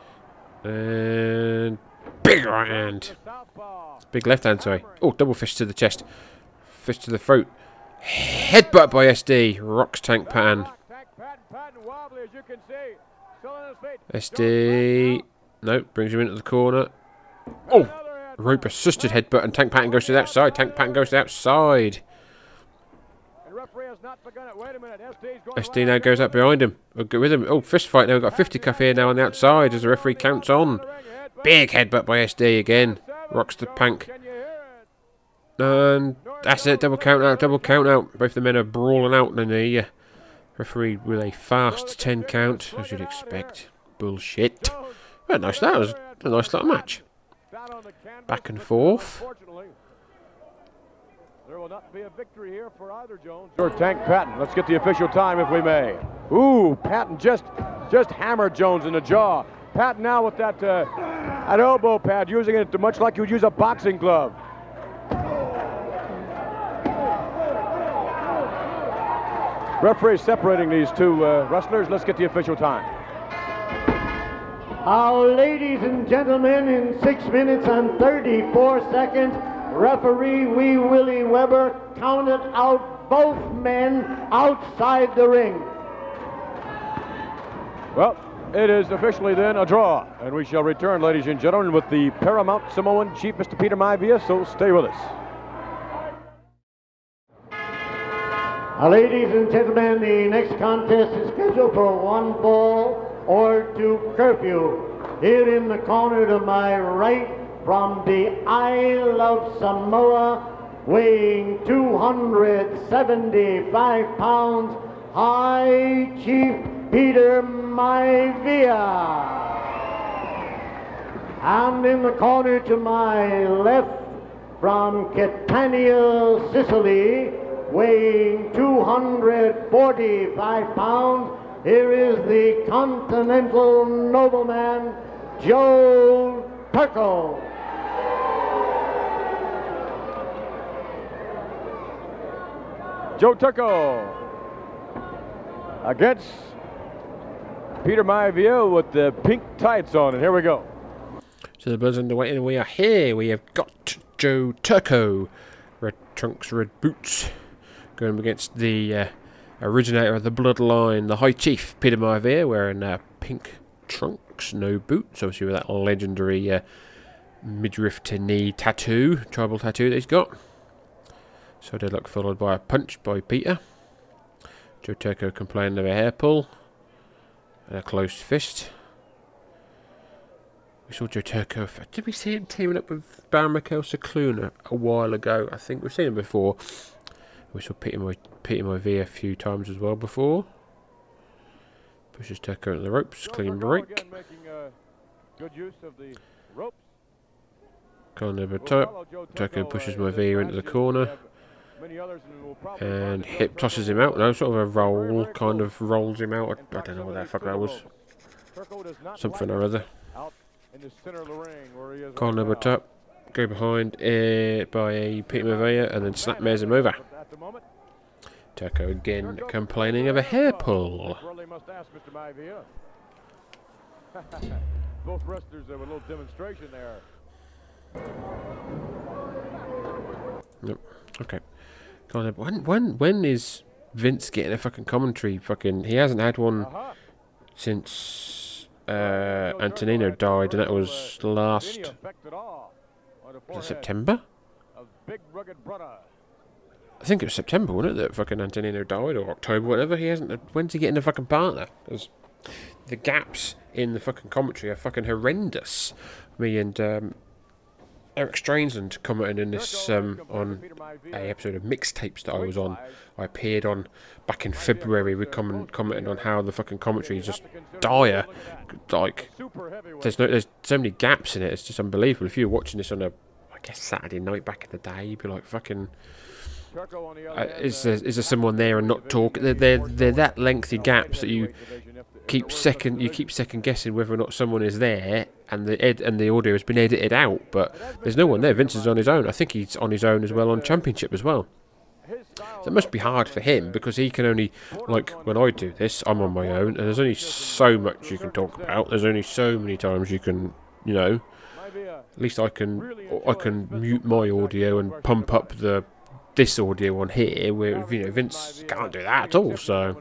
and big right hand, big left hand. Sorry. Oh, double fist to the chest, fist to the throat. Headbutt by S D, rocks Tank Patton. S D, no, brings him into the corner. Oh, rope assisted headbutt, and Tank Patton goes to the outside. Tank Patton goes to the outside. S D now goes up behind him. Oh, go with him. Oh, fist fight now. We've got a fifty cuff here now on the outside as the referee counts on. Big headbutt by S D again. Rocks the Pank. And that's it, double count out, double count out. Both the men are brawling out, and the uh, referee with a fast ten count, as you'd expect. Bullshit. Well, nice, that was a nice little match. Back and forth. There will not be a victory here for either Jones or Tank Patton. Let's get the official time if we may. Ooh, Patton just just hammered Jones in the jaw. Patton now with that uh, An elbow pad, using it much like you'd use a boxing glove. Referee separating these two uh, wrestlers. Let's get the official time. Now, ladies and gentlemen, in six minutes and thirty-four seconds, referee Wee Willie Weber counted out both men outside the ring. Well, it is officially then a draw, and we shall return, ladies and gentlemen, with the Paramount Samoan Chief, Mister Peter Maivia, so stay with us. Now, ladies and gentlemen, the next contest is scheduled for one fall or two curfew. Here in the corner to my right, from the Isle of Samoa, weighing two hundred seventy-five pounds, High Chief Peter Maivia. And in the corner to my left, from Catania, Sicily, weighing two hundred forty-five pounds, here is the Continental Nobleman, Joe Turco. Joe Turco against Peter Maivia with the pink tights on, and here we go. So the Bloods underway, and we are here. We have got Joe Turco, red trunks, red boots, going against the uh, originator of the bloodline, the High Chief Peter Maivia, wearing uh, pink trunks, no boots, obviously with that legendary uh, midriff to knee tattoo, tribal tattoo that he's got. So they look followed by a punch by Peter. Joe Turco complaining of a hair pull and a closed fist. We saw Joe Turco. Did we see him teaming up with Baron Mikel Cicluna a while ago? I think we've seen him before. We saw Peter Mo Peter Maivia a few times as well before. Pushes Turco into the ropes, clean break. Again, making, uh, good use of the ropes. Corner over top. Turco pushes Maivia into the corner. And hip tosses him out. No, sort of a roll, kind of rolls him out. I don't know what the fuck that was. Something or other. Corner over top. Go behind uh, by Peter Maivia and then snapmares him over. Turco again complaining of a hair pull. Both wrestlers have a little demonstration there. Yep. Okay. Kind of, when when when is Vince getting a fucking commentary? Fucking, he hasn't had one since uh, Antonino died, and that was last was it September. I think it was September, wasn't it, that fucking Antonino died, or October, whatever. He hasn't. When's he getting a fucking partner? Because the gaps in the fucking commentary are fucking horrendous. Me and um, Eric Strangeland commented in this um, on a episode of Mixtapes that I was on. I appeared on back in February. We comment, commented on how the fucking commentary is just dire. Like, there's no, there's so many gaps in it. It's just unbelievable. If you were watching this on a, I guess Saturday night back in the day, you'd be like, fucking. Uh, is there is there someone there and not talk? They're, they're they're that lengthy gaps that you keep second you keep second guessing whether or not someone is there, and the ed and the audio has been edited out, but there's no one there. Vince is on his own. I think he's on his own as well on Championship as well. So it must be hard for him, because he can only, like when I do this, I'm on my own, and there's only so much you can talk about. There's only so many times you can, you know. At least I can I can mute my audio and pump up the this audio on here, where, you know, Vince can't do that at all. So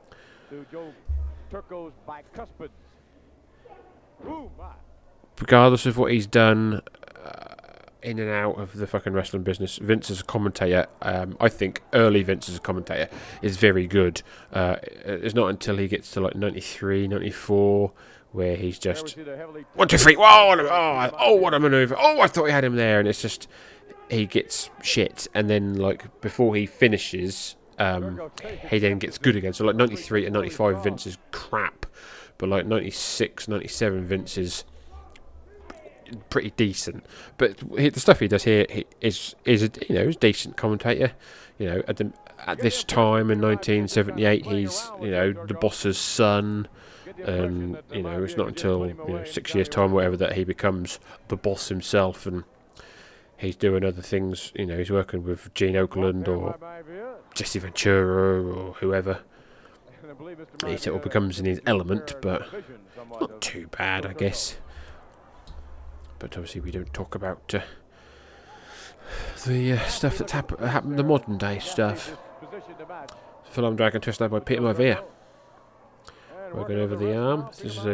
regardless of what he's done uh, in and out of the fucking wrestling business, Vince as a commentator, um, I think early Vince as a commentator is very good. Uh, it's not until he gets to like ninety-three, ninety-four where he's just one, two, three, whoa, what a, oh, oh, what a maneuver! Oh, I thought he had him there, and it's just he gets shit, and then like before he finishes, um, he then gets good again. So like ninety-three and ninety-five, Vince is crap, but like ninety-six, ninety-seven, Vince is pretty decent. But he, the stuff he does here he, is is a, you know is a decent commentator. You know, at the at this time in nineteen seventy-eight, he's you know the boss's son, and you know it's not until you know six years time, or whatever, that he becomes the boss himself, and he's doing other things. You know, he's working with Gene Okerlund or Jesse Ventura or whoever. He sort of becomes in his element, but not too bad, I guess. But obviously, we don't talk about uh, the uh, stuff that's hap- happened, the modern day stuff. Full Arm Dragon Twist now by Peter Maivia. Working over the arm. This is a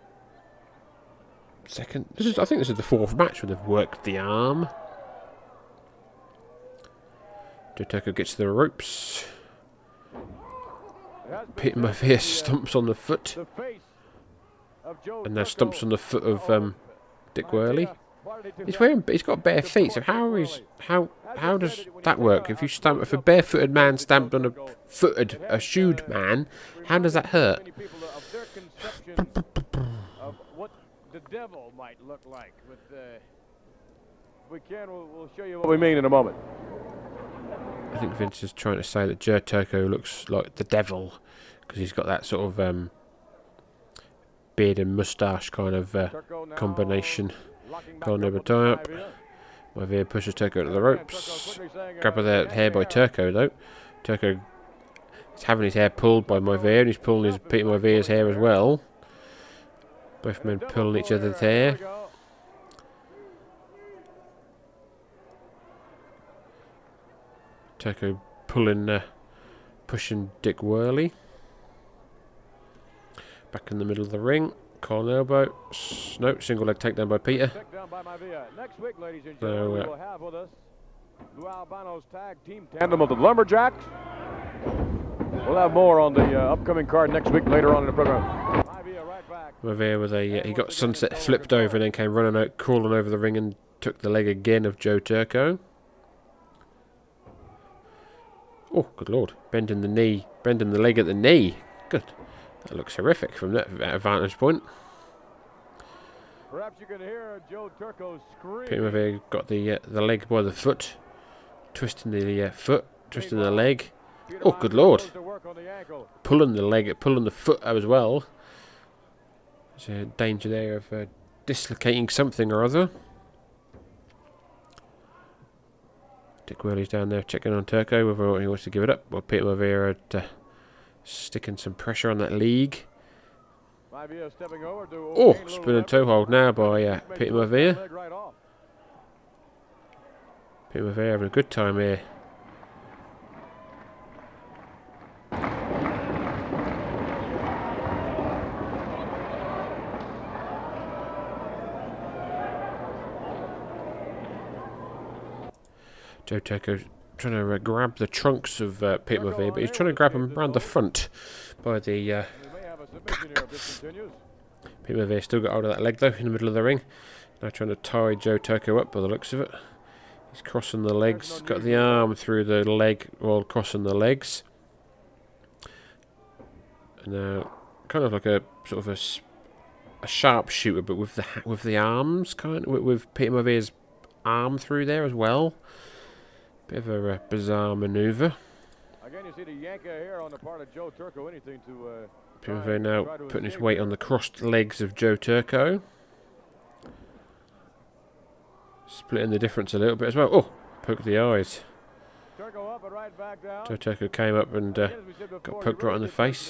second. This is, I think, this is the fourth match where they've worked the arm. Joe Turco gets to the ropes. Peter Maivia stomps on the foot, and now stomps on the foot of um, Dick Worley. He's wearing, he's got bare feet. So how is how how does that work? If you stamp, if a barefooted man stamped on a footed, a shoed man, how does that hurt? What the devil might look like. With uh, if we can, we'll, we'll show you what we mean in a moment. I think Vince is trying to say that Joe Turco looks like the devil because he's got that sort of um, beard and moustache kind of uh, combination. Going over tie up. Maivia pushes Turco to the ropes. Grab of the hair by Turco though. Turco is having his hair pulled by Maivia, and he's pulling his Peter Maivia's hair as well. Both men pulling each other's hair. Turco pulling, uh, pushing Dick Worley. Back in the middle of the ring. Collar elbow. No, single leg takedown by Peter. Next week, ladies and So, gentlemen, uh, we will have with us Lou Albano's tag team tandem of the Lumberjacks. We'll have more on the uh, upcoming card next week later on in the program. Maivia with a, uh, he got sunset flipped over and then came running out, crawling over the ring and took the leg again of Joe Turco. Oh, good lord. Bending the knee, bending the leg at the knee. Good. That looks horrific from that vantage point. Perhaps you can hear Joe Turco scream. Peter Maivia got the uh, the leg by the foot, twisting the uh, foot, twisting the leg. Oh, good lord! Pulling the leg, pulling the foot as well. There's a danger there of uh, dislocating something or other. Dick Worley's down there checking on Turco whether he wants to give it up. Well, Peter Maivia had uh, sticking some pressure on that leg. Oh, spinning toe hold now by uh, Peter Maivia. Peter Maivia having a good time here. Joe Turco's trying to uh, grab the trunks of uh, Peter Maivia, but he's trying to grab him round the front by the uh, back. Peter Maivia still got hold of that leg though in the middle of the ring. Now trying to tie Joe Turco up by the looks of it. He's crossing the legs, got the arm through the leg while crossing the legs. And now kind of like a sort of a, a sharpshooter, but with the with the arms, kind of with, with Peter Maivia's arm through there as well. Bit of a uh, bizarre manoeuvre. Again, you see the yank here on the part of Joe Turco. Anything to. Uh, Peter Maivia now putting his weight on the crossed legs of Joe Turco. Splitting the difference a little bit as well. Oh, poke the eyes. Turco up and right back down. Joe Turco came up and uh, got poked right in the face.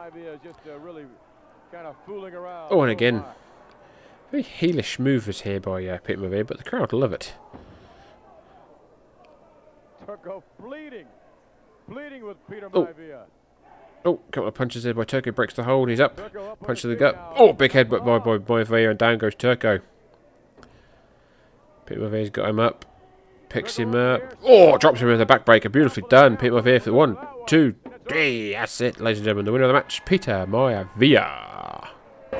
Oh, and again, very heelish movers here by uh, Peter Maivia, but the crowd love it. Turco bleeding, bleeding with Peter Oh. Maivia. Oh, couple of punches there by Turco, breaks the hold, he's up. Punch to the gut. Oh, big headbutt by, by Maivia, and down goes Turco. Peter Maivia's got him up, picks him up. Oh, drops him with a backbreaker, beautifully done. Peter Maivia for the one, two, three. That's it, ladies and gentlemen. The winner of the match, Peter Maivia.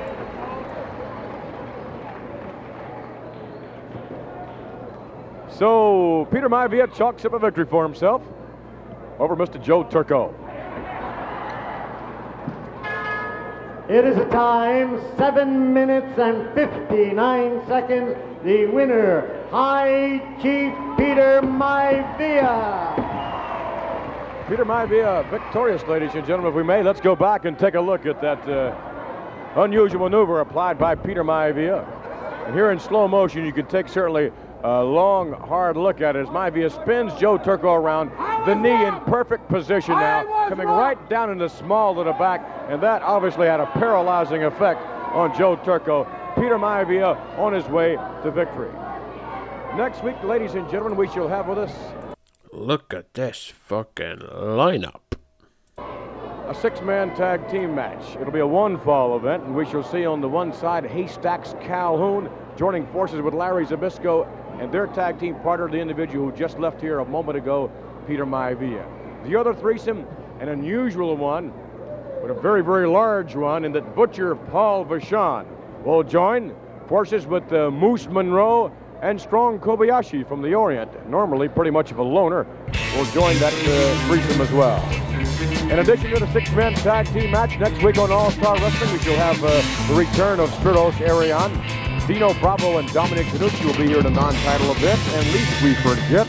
So Peter Maivia chalks up a victory for himself over Mister Joe Turco. It is a time, seven minutes and fifty-nine seconds. The winner, High Chief Peter Maivia. Peter Maivia victorious, ladies and gentlemen. If we may, let's go back and take a look at that uh, unusual maneuver applied by Peter Maivia. And here in slow motion, you can take certainly a long, hard look at it as Maivia spins Joe Turco around, the knee in perfect position now, coming right down in the small of the back, and that obviously had a paralyzing effect on Joe Turco. Peter Maivia on his way to victory. Next week, ladies and gentlemen, we shall have with us... Look at this fucking lineup. A six-man tag team match. It'll be a one-fall event, and we shall see on the one side Haystacks Calhoun joining forces with Larry Zbyszko and their tag team partner, the individual who just left here a moment ago, Peter Maivia. The other threesome, an unusual one, but a very, very large one, in that Butcher Paul Vachon will join forces with uh, Moose Monroe and Strong Kobayashi from the Orient. Normally pretty much of a loner, will join that uh, threesome as well. In addition to the six-man tag team match, next week on All-Star Wrestling, we shall have uh, the return of Spyros Arion. Dino Bravo and Dominic Zanucci will be here in a non-title event, and least we forget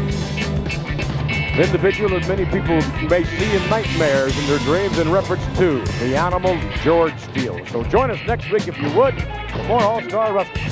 the individual that many people may see in nightmares in their dreams in reference to the Animal George Steele. So join us next week, if you would, for more All-Star Wrestling.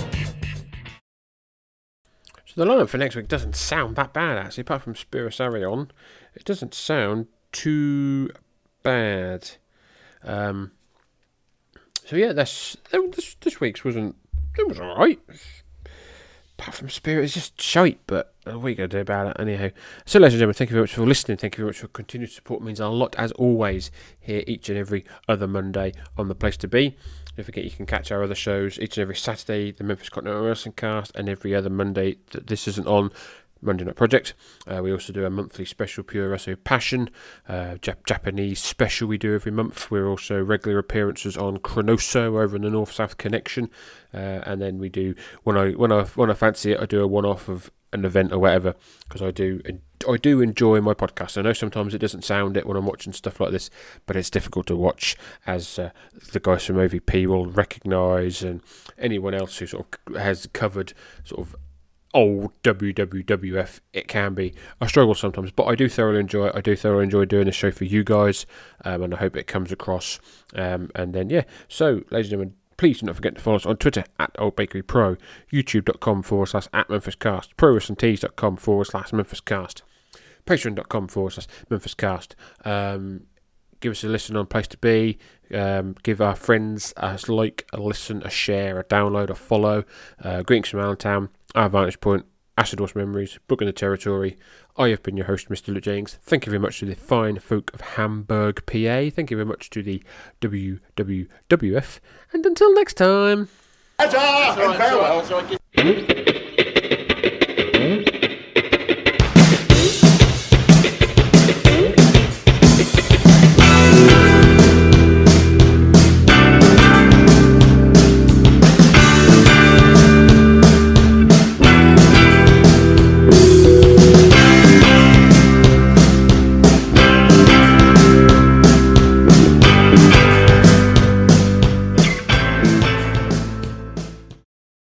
So the lineup for next week doesn't sound that bad, actually, apart from Spyros Arion. It doesn't sound too bad. Um, so yeah, this, this this week's wasn't. It was alright. Apart from Spirit, it's just shite, but what are we going to do about it anyhow? So, ladies and gentlemen, thank you very much for listening. Thank you very much for continued support. It means a lot, as always, here each and every other Monday on The Place to Be. Don't forget you can catch our other shows each and every Saturday, the Memphis Continental Wrestling Cast, and every other Monday that this isn't on, Monday Night Project. Uh, we also do a monthly special Pure Wrestling Passion, uh, Jap- Japanese special we do every month. We're also regular appearances on Chronoso over in the North-South Connection, uh, and then we do when I when I when I fancy it, I do a one-off of an event or whatever, because I do I do enjoy my podcast. I know sometimes it doesn't sound it when I'm watching stuff like this, but it's difficult to watch, as uh, the guys from O V P will recognise, and anyone else who sort of has covered sort of old W W F, it can be a struggle sometimes, but I do thoroughly enjoy it. I do thoroughly enjoy doing this show for you guys, um, and I hope it comes across. Um, and then, yeah, so, ladies and gentlemen, please do not forget to follow us on Twitter at Old Bakery Pro, youtube.com forward slash at Memphis Cast, prowrestlingtees.com forward slash Memphis Cast, patreon.com forward slash Memphis Cast. Um, give us a listen on Place to Be. Um, give our friends a like, a listen, a share, a download, a follow. Uh, greetings from Allentown, Our Vantage Point, Acid Wash Memories, Book in the Territory. I have been your host, Mister Luke Jennings. Thank you very much to the fine folk of Hamburg, P A. Thank you very much to the W W W F. And until next time. Ta-ta and farewell.